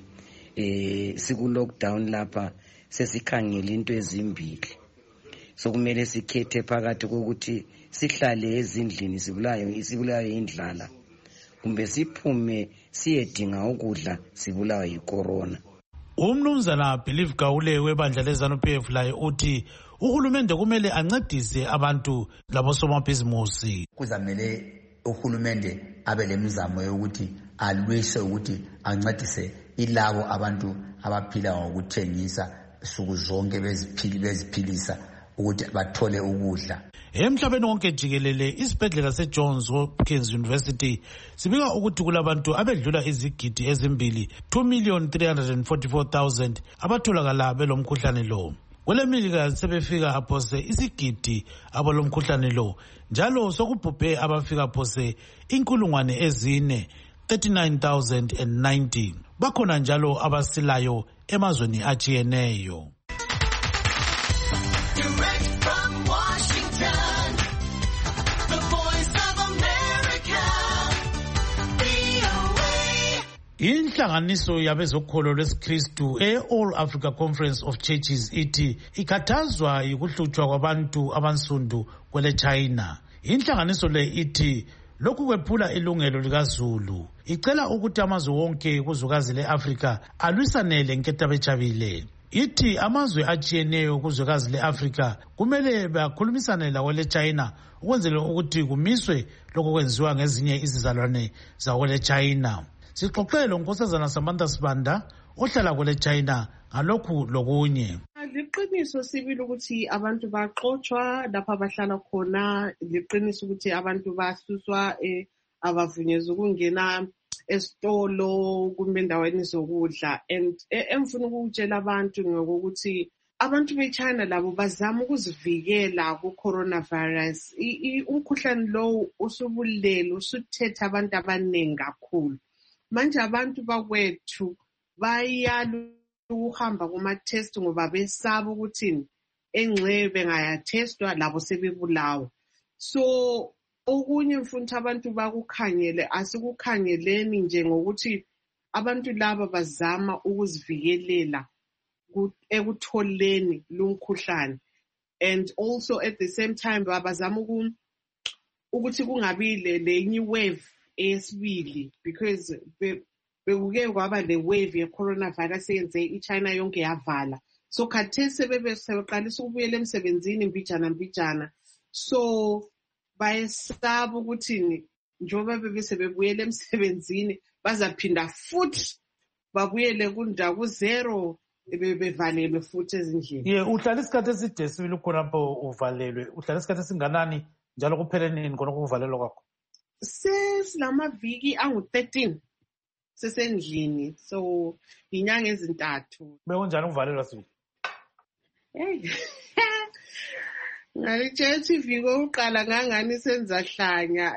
siku-lockdown lapha sesikhangele into ezimbili. So kumele sikhethe phakathi kokuthi sihlale ezindlini sibulawe indlala, kumbe siphume siyedinga ukudla sibulawe yicorona. Umnumzana Believe Gawule webandla leZANU-PF laye uthi uhulumende kumele ancedise abantu labosomabhizimusi. Kuzamele uhulumende abe lemizamo yokuthi alwise ukuthi ancedise ilabo abantu abaphila ngokuthengisa suku zonke beziphilisa ukuthi bathole ukudla. Emhlabeni wonke jikelele isibhedlela seJohns Hopkins University sibika ukuthi kulabantu abedlula izigidi ezimbili 2,344,000 abatholakala belomkhuhlane lo. Kwelemelika sebefika aphose isigidi abalomkhuhlane lo, njalo sokubhubhe abafika phose 4,39,090. Bakhona njalo abasilayo emazweni atshiyeneyo. Inhlanganiso yabezokholo lwesikristu e-All Africa Conference of Churches ithi ikhathazwa yikuhlutshwa kwabantu abansundu kwele China. Inhlanganiso le ithi lokhu kwephula ilungelo likaZulu. Icela ukuthi amazwe wonke kuzwekazi le-Afrika alwisanele nketabechabile. Ithi amazwe atshiyeneyo kuzwekazi le-Afrika kumele bakhulumisane lakwele China ukwenzela ukuthi kumiswe lokho kwenziwa ngezinye izizalwane zakwele China. Sixoxele uNkosazana Samantha Sibanda ohlala kwele China ngalokhu lokunye. Liqiniso sibili ukuthi abantu baxoxwa lapha abahlala khona, liqiniso ukuthi abantu basuswa abavunyezwa ukungena esitolo kumbe endaweni zokudla. And emfuna ukutshela abantu ngokuthi abantu beChina labo bazama ukuzivikela ku-coronavirus. Umkhuhlane lo usubulele usuthethe abantu abaningi kakhulu. Manje abantu bakwethu bayala ukuhamba kuma-test ngoba besaba ukuthi engxe bengayatestwa labo sebebulawa. So okunye mfuna ukuthi abantu bakukhangele, asikukhangeleni nje ngokuthi abantu laba bazama ukuzivikelela ekutholeni lumkhuhlane, and also at the same time bazama ukuthi kungabi lenye wave eyesibili because bekuke kwaba le wave ye-coronavirus eyenze i-China yonke yavala. So khathesi sebeqalisa ukubuyela emsebenzini mbijana. So bayesaba ukuthini njengoba bebesebebuyela emsebenzini bazaphinda futhi babuyele ku-0 bevalelwe futhi ezindlini. Uhlala isikhathi eside sibili khonapho uvalelwe. Uhlala isikhathi esinganani njalo kuphelenini khona ukuvalelwa kwakho? Sesilamaviki angu-13 sesendlini, so inyanga ezintathu. Bekunjani ukuvalelwa sibili? Ngalitshela ukuthi iviki oqala ngangani senza hlanya.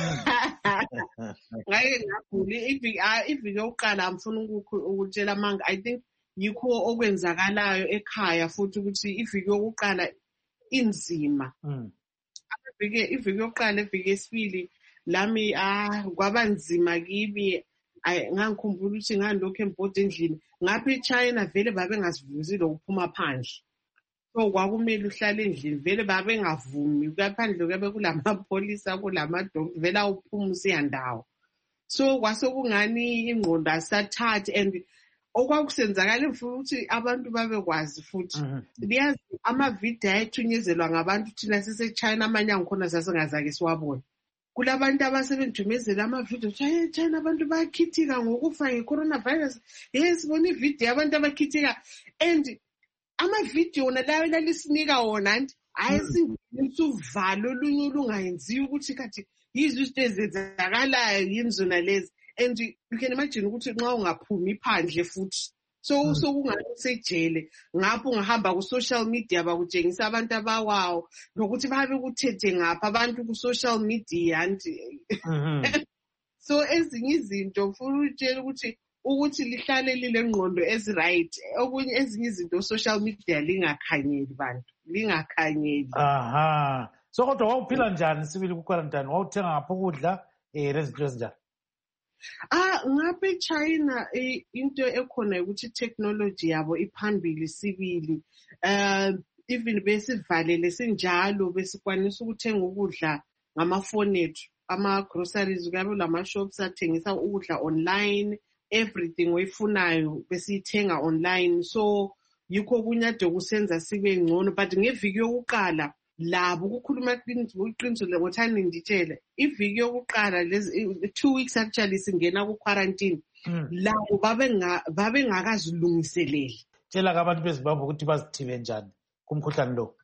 Ngake ngagula iviki oqala amfuna ukutshela manga. I think yikho okwenzakalayo ekhaya futhi ukuthi iviki yokuqala inzima. Iviki yokuqala iviki yesibili lami kwaba nzima kimi. Ngangikhumbula ukuthi ngandokho embhodi endlini ngapha eChina vele babengazivuzile ukuphuma phandle. So kwakumele uhlale endlini vele babengavumi kaphandle kube kulamapholisa kulamadokotela vele awuphuma usiyandawo. So kwase kungani ingqondo asathathi and okwakusenzakala futhi abantu babekwazi futhi. Liyazi amavidiyo ayethunyezelwa ngabantu thina siseChina amanye angikhona sasingazake siwabona. Kulabantu abasebenzumezela amavidiyo China abantu bayakhithika ngokufa nge-coronavirus. Sibona ividiyo abantu abakhithika and amavidiyo wona lawo lisinika wona nti ayisingisa uvalo olunye olungayenziwa ukuthi kathi yizo izinto ezenzakalayo yini zona lezi. And you can imagine ukuthi nxa ungaphumi phandle futhi so kungani usejele ngapho ungahamba ku-social media bakutshengisa abantu abawawo nokuthi babe kuthethe ngapha abantu ku-social media so ezinye izinto funa utshela ukuthi lihlale lile ngqondo ezi-right. Okunye ezinye izinto social media lingakhanyeli bantu lingakhanyeli. So kodwa wawuphila njani sibili ku-quarantine? Wawuthenga ngapho ukudla lezinto ezinjani? Ngapha eChina into ekhona ukuthi technology yabo iphambili sibili. Even besivalele sinjalo besikwanisa ukuthenga ukudla ngamafoni ethu. Ama-groceries kube lama-shops athengisa ukudla online. Everything oyifunayo besiyithenga online. So yikho kunyade kusenza sibe ngcono. But ngeviki yokuqala labo kukhuluma iqiniso ngothani ngitshele iviki yokuqala lezi 2 weeks actually singena ku-quarantine labo babengakazilungiseleli. Tshela abantu beZimbabwe ukuthi bazithibe njani kumkhuhlane lo.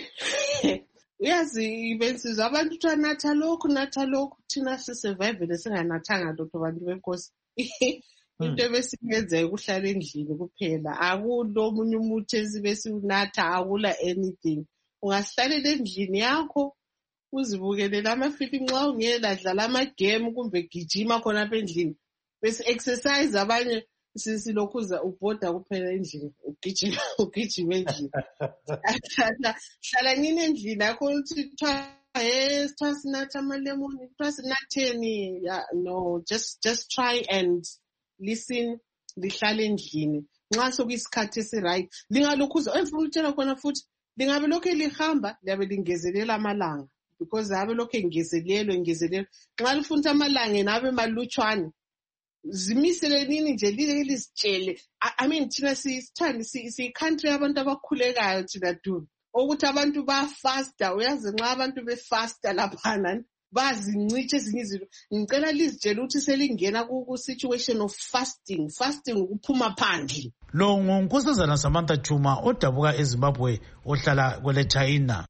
Uyazi bensizwa abantu ukuthi anatha lokhu thina sisurvivele singanathanga lokho bantu benkosi. Into ebesiyenza ukuhlala endlini kuphela akulo omunye umuthi esibesunatha akula anything. Ungahlalela endlini yakho uzibukelele amafilimu nxa ungela dlala amagame kumbe gijima khona apha endlini bese exercise abanye silokhuza ubhoda kuphela endlini ugijima endlini. Hlala ngini endlini yakho uthi sithiwa sinatha amalemoni kuthiwa sinatheni. No, just try and listen. Lihlale endlini nxa sokuyisikhathi esi-right lingalokhuza engifuna ukutshela khona futhi lingabe lokho lihamba liyabe lingezelela amalanga because abe lokho ngezelelwe nxa lifuna amalanga nabe malutshwane zimisele nini nje lizitshele. I mean thina siyi-country abantu abakhulekayo thina dubi ukuthi abantu bayafasta. Uyazi nxa abantu befasta laphana bazincitshe ezinye izinto. Ngicela lizitshele ukuthi selingena ku-situation of fasting ukuphuma phandle. Lo nguNkosazana Samantha Chuma odabuka eZimbabwe ohlala kwele China.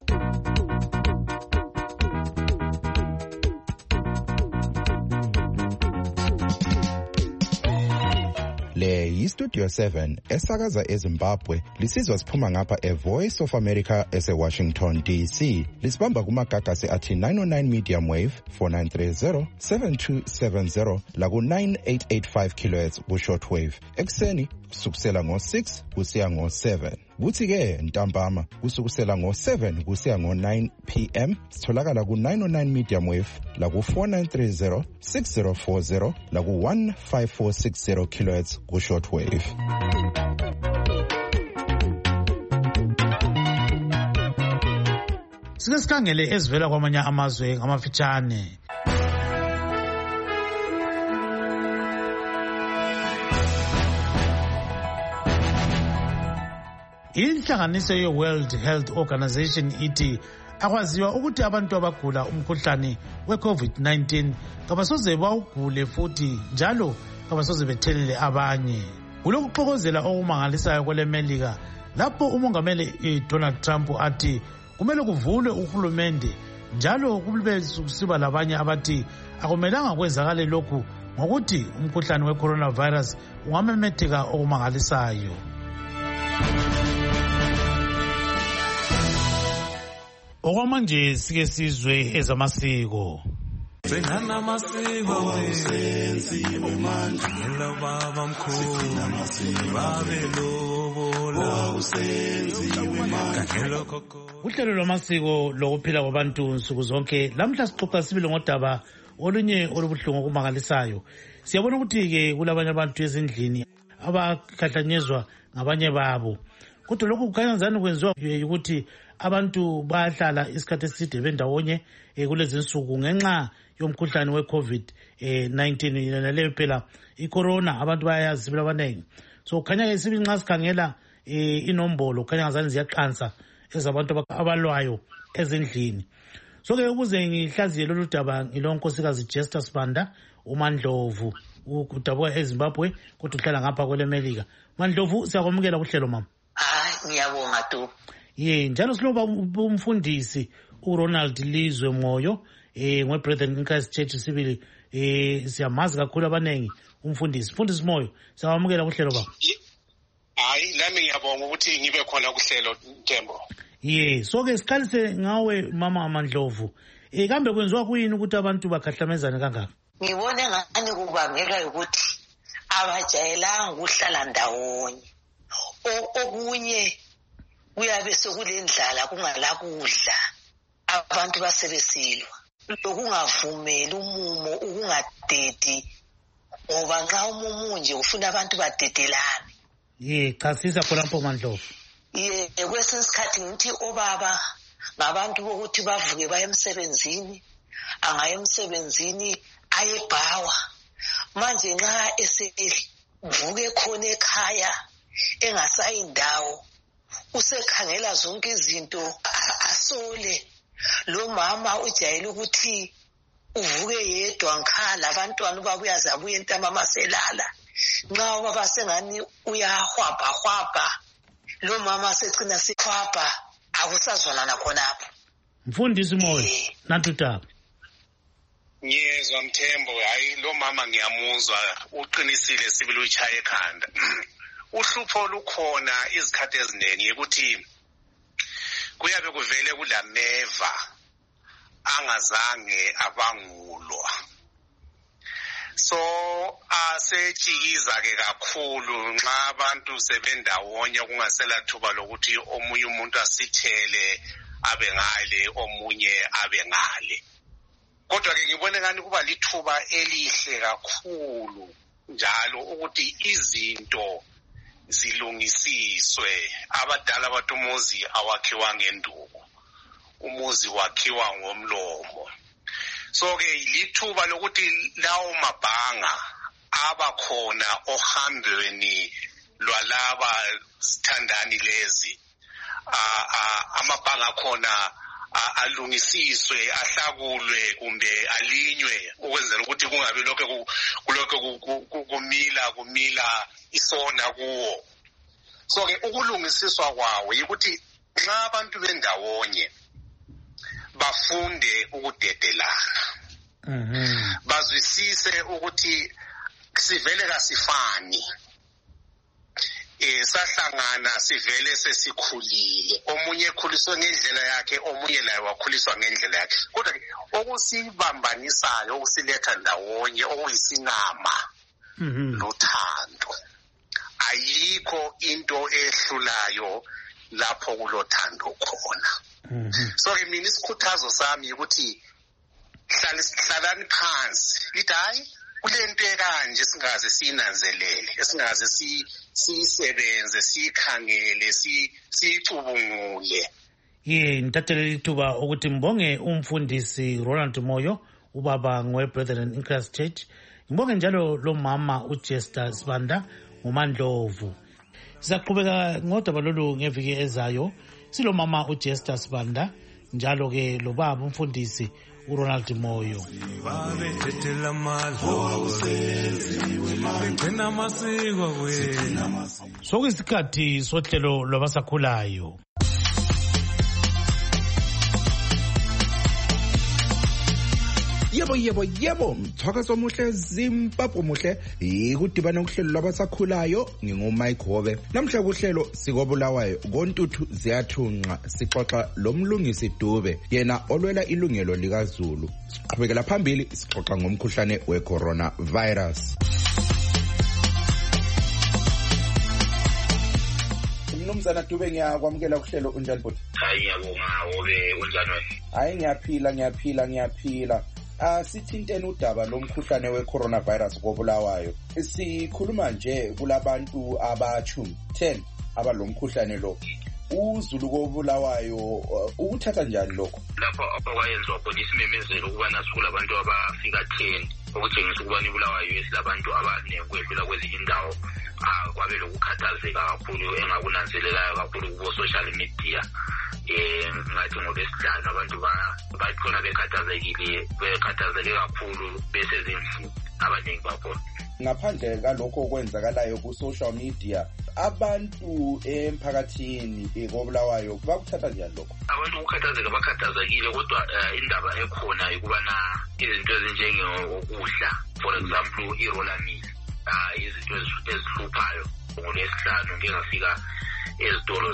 Le yiStudio 7 esakaza eZimbabwe lisizwa siphuma ngapha eVoice of America eseWashington DC. Lisibamba kumagagasi athi 909 medium wave 4930 7270 laku 9885 kHz ku shortwave. Ekseni kusukela ngo6 kusiya ngo7. Kuthi ke ntambama kusukela ngo7 kusiya ngo9 PM sitholakala ku 909 medium wave laku 4930 6040 laku 15460 kHz ku shortwave. Sike sikhangele ezivela kwamanye amazwe ngamafitshane. Inhlanganiso ye-World Health Organization ithi akwaziwa ukuthi abantu abagula umkhuhlane we-COVID-19 kabasoze bawugule futhi njalo kabasoze bethelele abanye. Kulokuxokozela okumangalisayo kwele Melika lapho umongameli Donald Trump athi kumele kuvulwe uhulumende njalo kube kusiba labanye abathi akumelanga kwenzakale lokhu ngokuthi umkhuhlane we-coronavirus ungamemetheka okumangalisayo. Okwamanje sike sizwe ezamasiko. Sengana masiko senziwe manje baba mkhulu babelobola usenziwe manje. Uhlelo lwamasiko lokuphila kwabantu nsuku zonke lamhla sixoxa sibili ngodaba olunye olubuhlungu okumangalisayo. Siyabona ukuthi ke kulabanye abantu ezindlini abakhahlanyezwa ngabanye babo. Kodwa lokhu kukhanya ngani kwenziwa ukuthi abantu bahlala isikhathi eside bendawonye kulezi nsuku ngenxa yomkhuhlane we-COVID-19 naleyo phela i-corona abantu bayayazi abaningi. So kukhanya ke sibi nxa sikhangela inombolo kukhanya ngazani ziyaqansa ezabantu abalwayo ezindlini. So ke ukuze ngihlaziye lolu daba ngilonkosikazi Jester Sibanda uMandlovu udabuka eZimbabwe kodwa uhlala ngapha kwele Melika. Mandlovu siyakwamukela kuhlelo mama. Ngiyabonga tu. Njalo siloba umfundisi uRonald Lizwe Moyo ngeBrethren in Christ Church sibili siyamazi kakhulu abanengi umfundisi Moyo siyawamukela kuhlelo baba. Hayi nami ngiyabonga ukuthi ngibe khona kuhlelo Ntembo. So ke siqalise ngawe mama Amandlovu. Kambe kwenziwa kuyini ukuthi abantu bakhahlamezane kangaka? Ngibone ngani kubangelwa ukuthi abajayelanga ukuhlala ndawonye. Okunye kuyabe sekulendlala kungala kudla abantu basebesilwa lokungavumeli umumo ukungadedi ngoba nxa umumo nje ufuna abantu badedelane. Chasisa khona lapho Mandlovu. Kwesinye isikhathi ngithi obaba ngabantu bokuthi bavuke baye emsebenzini angaye emsebenzini ayebhawa manje nxa esevuke khona ekhaya engasayindawo usekhangela zonke izinto asole. Lo mama ujayele ukuthi uvuke yedwa ngikhala abantwana babuya zabuya entambama selala nxa ubaba sengani uyahwabha lo mama secina sikhwapha akusazwana khonapho. Mfundisi Moyo natutaba. Ngiyezwa Mthembo hayi lo mama ngiyamuzwa uqinisile sibili uchaye ekhanda. Uhlupho lukhona izikhathi eziningi ukuthi kuyabe kuvele kulameva angazange abangulwa. So asejikiza ke kakhulu nxa abantu sebendawonye kungasela thuba lokuthi omunye umuntu asithele abe ngale omunye abe ngale. Kodwa ke ngibone ngani kuba lithuba elihle kakhulu njalo ukuthi izinto zilungisiswe. Abadala bathi umuzi awakhiwa ngenduku, umuzi wakhiwa ngomlomo. So ke lithuba lokuthi lawo mabhanga abakhona ohambweni lwalaba zithandani lezi amabhanga akhona alungisiswe ahlakulwe kumbe alinywe ukwenzela ukuthi kungabe lokho kumila isona kuwo. So ke ukulungisiswa kwawo ukuthi nxa abantu bendawonye bafunde ukudedelana, bazwisise ukuthi sivele kasifani, sahlangana sivele sesikhulile, omunye ekhuliswe ngendlela yakhe omunye laye wakhuliswa ngendlela yakhe. Kodwa okusibambanisayo okusiletha ndawonye okuyisinama lothando. Ayikho into ehlulayo lapho kulothando khona. So ke mina isikhuthazo sami ukuthi hlalani phansi lithi hayi kulento ekanje singaze siyinanzelele, esingaze siyisebenze, siyikhangele, siyicubungule. Ngithathele ithuba ukuthi mbonge umfundisi Ronald Moyo ubaba ngeBrethren in Christ Church. Ngibonge njalo lo mama uJester Sibanda uMandlovu. Sizaqhubeka ngodaba lolu ngeviki ezayo. Silomama uJester Sibanda njalo ke lobaba umfundisi uRonald Moyo. Sokuyisikhathi sohlelo lwabasakhulayo. Yebo, mthakazo omuhle Zimbabwe muhle ikudibana kuhlelo lwabasakhulayo ngingumike Hobe. Namhla kuhlelo sikobulawayo kontuthu ziyathunqa sixoxa lomlungisi Dube yena olwela ilungelo likaZulu. Siqhubekela phambili sixoxa ngomkhuhlane wecorona virus. Mnumzana Dube ngiyakwamukela kuhlelo unjani bhuti? Hayi ngiyabonga Hobe unjani wena? Hayi ngiyaphila. Sithintene udaba lomkhuhlane we-coronavirus kobulawayo. Sikhuluma nje kulabantu abachumi 10 abalomkhuhlane lo. uZulu kobulawayo ukuthatha njani lokho? Lapho abayenziwa khona isimemezelo ukubana sikula abantu abafika 10 okutshengisa ukubana ibulawayo esilabantu abanekwedlula kwezinye indawo. Kwabe lokukhathazeka kakhulu engakunanzelelayo kakhulu kubo social media. Ngathi ngolesihlanu abantu bakhona bekhathazeke kakhulu besezindlini abaningi bakhona. Ngaphandle kalokho okwenzakalayo ku social media, abantu emphakathini kobulawayo bakuthatha njani lokho? Abantu bakhathazekile kodwa indaba ekhona ukubana izinto ezinjengokudla, for example iroller meal, izinto ezihluphayo. Ngolesihlanu ngingafika ezitolo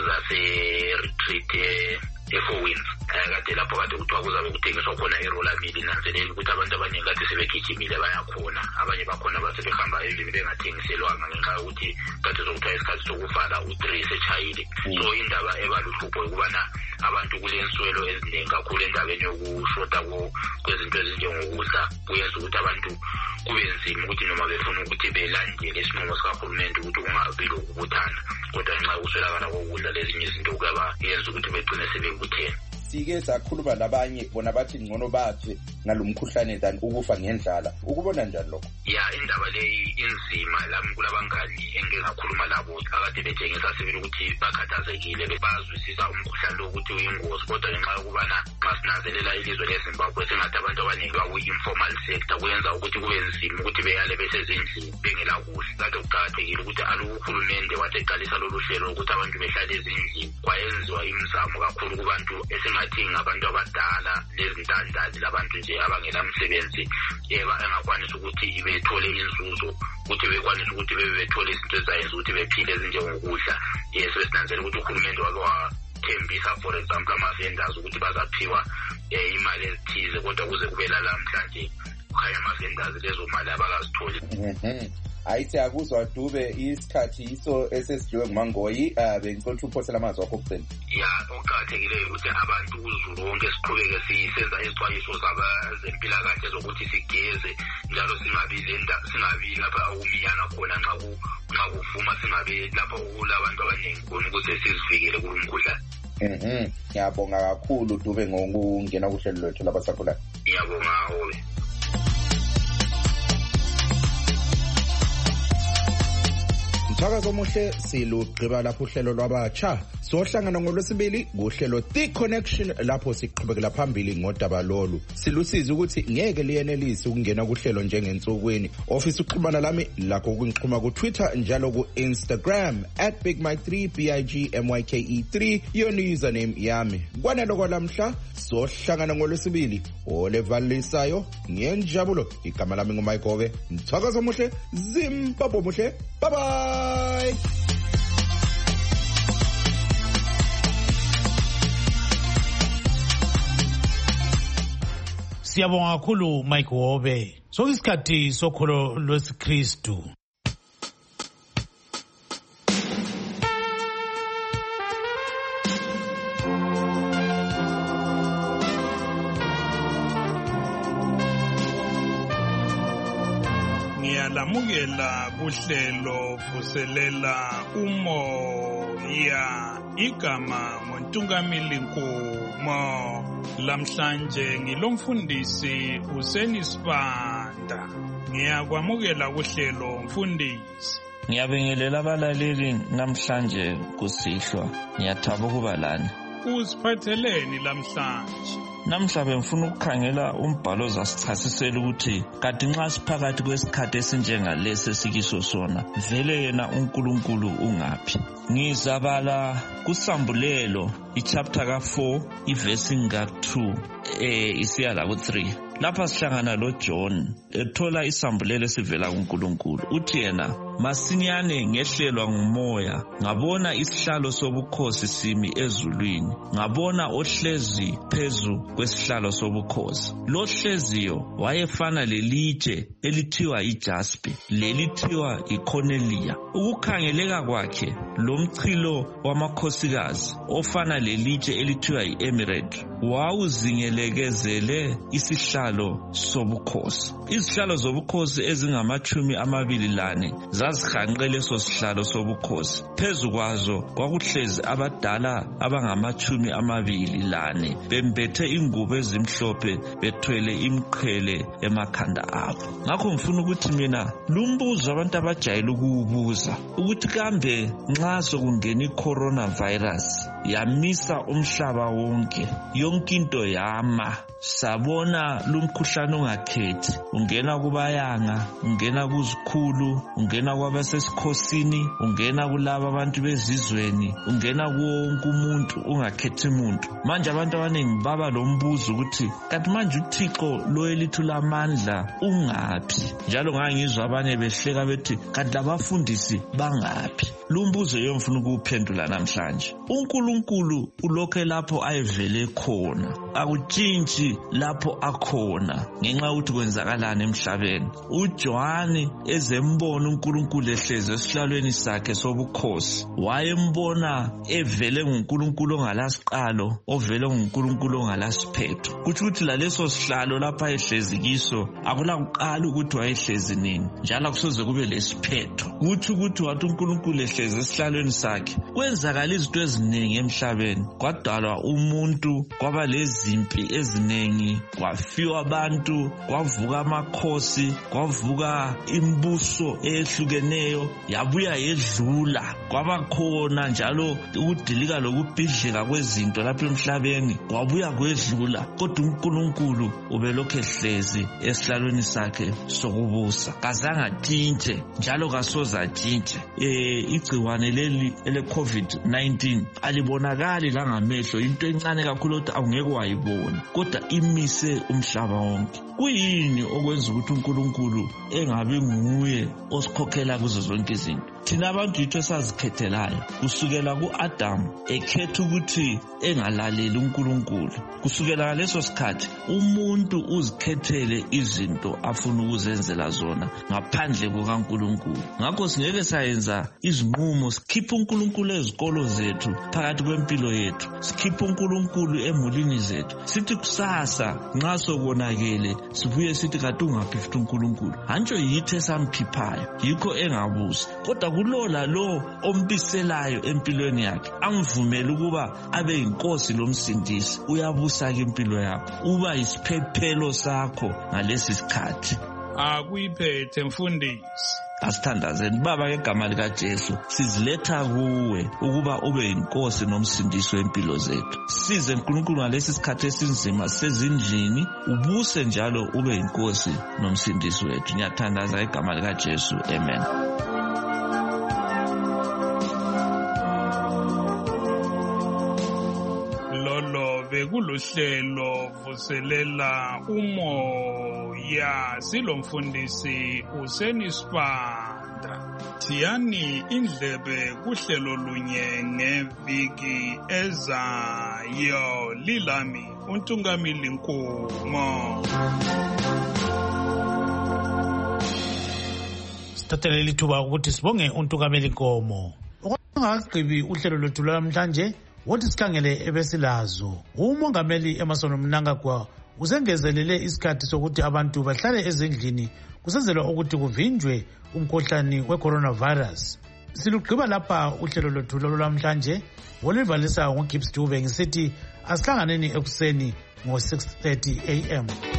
zase-retreat e-4Winds kade lapho kade kuthiwa kuzabe kuthengiswa khona iroller meal. Nanzelela ukuthi abantu abaningi kade sebegijimile bayakhona, abanye bakhona basebehamba endlini bengathengiselwanga ngenxa yokuthi kade sokuthiwa isikhathi sokuvala u-3 setshayile. So indaba ebaluhlupho ukubana abantu kulenswelo eziningi kakhulu endabeni yokushota kwezinto ezinjengokudla kuyenza ukuthi abantu kube nzima ukuthi noma befuna ukuthi belandele isinqumo sikahulumende ukuthi kungabi lokubuthana, kodwa nxa kuswelakala kokudla lezinye izinto kuyaba yenza ukuthi begcine sebebuthene. Sike sakhuluma labanye bona bathi ngcono bathi ngalomkhuhlane than ukufa ngendlala. Ukubona njani lokho? Ya, indaba leyi inzima lami kulabangani engingakhuluma labo akade betshengisa sibili ukuthi bakhathazekile bazwisisa umkhuhlane lo ukuthi uyingozi, kodwa ngenxa yokubana xa sinanzelela ilizwe leZimbabwe sengathi abantu abaningi baku-informal sector kuyenza ukuthi kube nzima ukuthi beyale besezindlini bengela kuhle. Kade kuqakathekile ukuthi uhulumende wathi eqalisa lolu hlelo ukuthi abantu behlale ezindlini, kwayenziwa imizamo kakhulu kubantu esingathi ngabantu abadala lezintandane labantu nje abangela msebenzi engakwanisa ukuthi bethole inzuzo, ukuthi bekwanisa ukuthi bethole izinto ezayenza ukuthi bephile ezinjengokudla. Sesinanzela ukuthi uhulumende wake wathembisa for example ama-vendors ukuthi bazaphiwa imali ezithize, kodwa kuze kube namhlanje kukhanya ama-vendors lezo mali abakazitholi. Hayi siyakuzwa Dube, isikhathi iso esesidliwe nguMangoyi. Bengicela uphosela amazwi akho okugcina. Ya, okuqakathekileyo ukuthi abantu uZulu wonke siqhubeke sisenza izixwayiso zabezempilakahle zokuthi sigeze njalo singabi lapha okuminyana khona nxa kuvuma, singabi lapha okulabantu abaningi khona ukuze sizivikele kulo mkhuhlane. Ngiyabonga kakhulu Dube ngokungena kuhlelo lwethu labasakhulayo. Ngiyabonga Hobe. Mthakazo omuhle silugqiba lapho uhlelo lwabatsha. Sohlangana ngolwesibili kuhlelo The Connection lapho siqhubekela phambili ngodaba lolu. Silusiza ukuthi ngeke liyenelise ukungena kuhlelo njengensukwini. Office uxhumana lami lakho ukungixhuma ku Twitter njalo ku Instagram @bigmike3 BIGMYKE3 your username yami. Kwanelo kwalamhla sohlangana ngolwesibili olevalisayo ngenjabulo. Igama lami nguMike Hobe. Mthakazo omuhle Zimbabwe muhle. Bye bye. Siyabonga kakhulu Mike Hobe. Sokuyisikhathi sokholo lwesikristu. Ngiyalamukela kuhlelo vuselela umoya, igama ngoNtungamili Nkomo. Lamhlanje ngilomfundisi Hussein Sibanda. Ngiyakwamukela kuhlelo mfundisi. Ngiyabingelela abalaleli namhlanje kusihlwa. Ngiyathaba ukuba lani. Usiphatheleni lamhlanje? Namhla bengifuna ukukhangela umbhalo zasichasisela ukuthi kanti nxa siphakathi kwesikhathi esinjengalesi esikiso sona vele yena uNkulunkulu ungaphi. Ngizabala kusambulelo ichapter ka4 iverse nga2 isiya la ku3. Lapha sihlangana lo John ethola isambulelo esivela kuNkulunkulu. Uthi yena masinyane ngehlelwa ngumoya ngabona isihlalo sobukhosi simi ezulwini, ngabona ohlezi phezu kwesihlalo sobukhosi. Lo hleziyo wayefana lelitshe elithiwa ijaspi, lelithiwa icornelia. Ukukhangeleka kwakhe lomchilo wamakhosikazi ofana lelitshe elithiwa iemerald wawuzingelekezele isihlalo sobukhosi. Izihlalo zobukhosi ezingama-24 zazihanqe leso sihlalo sobukhosi. Phezu kwazo kwakuhlezi abadala abangama-24 bembethe ingubo ezimhlophe bethwele imiqhele emakhanda abo. Ngakho ngifuna ukuthi mina lumbuzo abantu abajayele ukuwubuza ukuthi kambe nxa sokungena i-coronavirus yamisa umhlaba wonke, yonke into yama, sabona lumkhuhlane ungakhethi, ungena kubayanga, ungena kuzikhulu, ungena kwabasesikhosini, ungena kulabo abantu bezizweni, ungena kuwonke umuntu ungakhethi umuntu. Manje abantu abaningi baba lombuzo ukuthi kanti manje uThixo lo elithula amandla ungaphi? Njalo ngangizwa abanye behleka bethi kanti abafundisi bangaphi? Lumbuzo yomfuna ukuphendula namhlanje. uNkulunkulu ulokhe lapho ayevele khona, akutshintshi lapho akhona ngenxa ukuthi kwenzakalana emhlabeni. uJohane ezembona uNkulunkulu ehlezi esihlalweni sakhe sobukhosi, wayembona evele nguNkulunkulu ongalasiqalo, ovele nguNkulunkulu ongalasiphetho. Kuthi ukuthi laleso sihlalo lapha ehlezi kiso akula kuqala ukuthi wayehlezi nini, njalo akusoze kube lesiphetho. Kuthi ukuthi wathi uNkulunkulu ehlezi esihlalweni sakhe kwenzakala izinto eziningi emhlabeni, kwadalwa umuntu, kwaba lezimpi eziningi, kwafiwa abantu, kwavuka amakhosi, kwavuka imbuso ehlukeneyo, yabuya yedlula, kwabakhona njalo ukudilika lokubhidlika kwezinto lapha emhlabeni, kwabuya kwedlula. Kodwa uNkulunkulu ubelokhe ehlezi esihlalweni sakhe sokubusa, kazange atshintshe njalo kasoze atshintshe. Igciwane leli ele-COVID-19 alibonakali langamehlo, into encane kakhulu ukuthi awungeke wayibona, kodwa imise umhlaba wonke. Kuyini okwenza ukuthi uNkulunkulu engabe nguye osikhokhela kuzo zonke izinto? Thina abantu yitho esazikhethelayo kusukela ku-Adam ekhetha ukuthi engalaleli uNkulunkulu. Kusukela ngaleso sikhathi umuntu uzikhethele izinto afuna ukuzenzela zona ngaphandle kukaNkulunkulu. Ngakho singeke sayenza izinqumo sikhipha uNkulunkulu ezikolo zethu, phakathi kwempilo yethu, sikhipha uNkulunkulu emulini zethu, sithi kusasa nxa sokonakele sibuye sithi kanti ungaphi futhi uNkulunkulu. Hantsho yitho esamkhiphayo, yikho engabusi. Kodwa kulola lo ombiselayo empilweni yakhe, angivumele ukuba abe yinkosi lomsindisi, uyabusa ke impilo yakho, uba isiphephelo sakho ngalesi sikhathi. Akuyiphethe mfundisi. Asithandazeni Baba ngegama likaJesu, siziletha kuwe ukuba ube yinkosi nomsindisi wempilo zethu. Size uNkulunkulu ngalesi sikhathi esinzima sezindlini, ubuse njalo ube yinkosi nomsindisi wethu. Ngiyathandaza ngegama likaJesu. Amen. Bekulohlelo vuselela umoya, silomfundisi uSenisipanda. Thiyani indlebe kuhlelo lunye ngeviki ezayo. Lilami uNtungamili Nkomo. Sithathele lithuba ukuthi sibonge uNtungamili Nkomo. Ungagqibi uhlelo lwethu namhlanje wothi sikhangele ebesilazo. uMongameli Emmerson Mnangagwa usengezelele isikhathi sokuthi abantu bahlale ezindlini kusenzelwa ukuthi kuvinjwe umkhuhlane we-coronavirus. Silugqiba lapha uhlelo lwethu lwamhlanje. Wolivalisa ngoGibbs Dube ngisithi asihlanganeni ekuseni ngo 6:30 AM.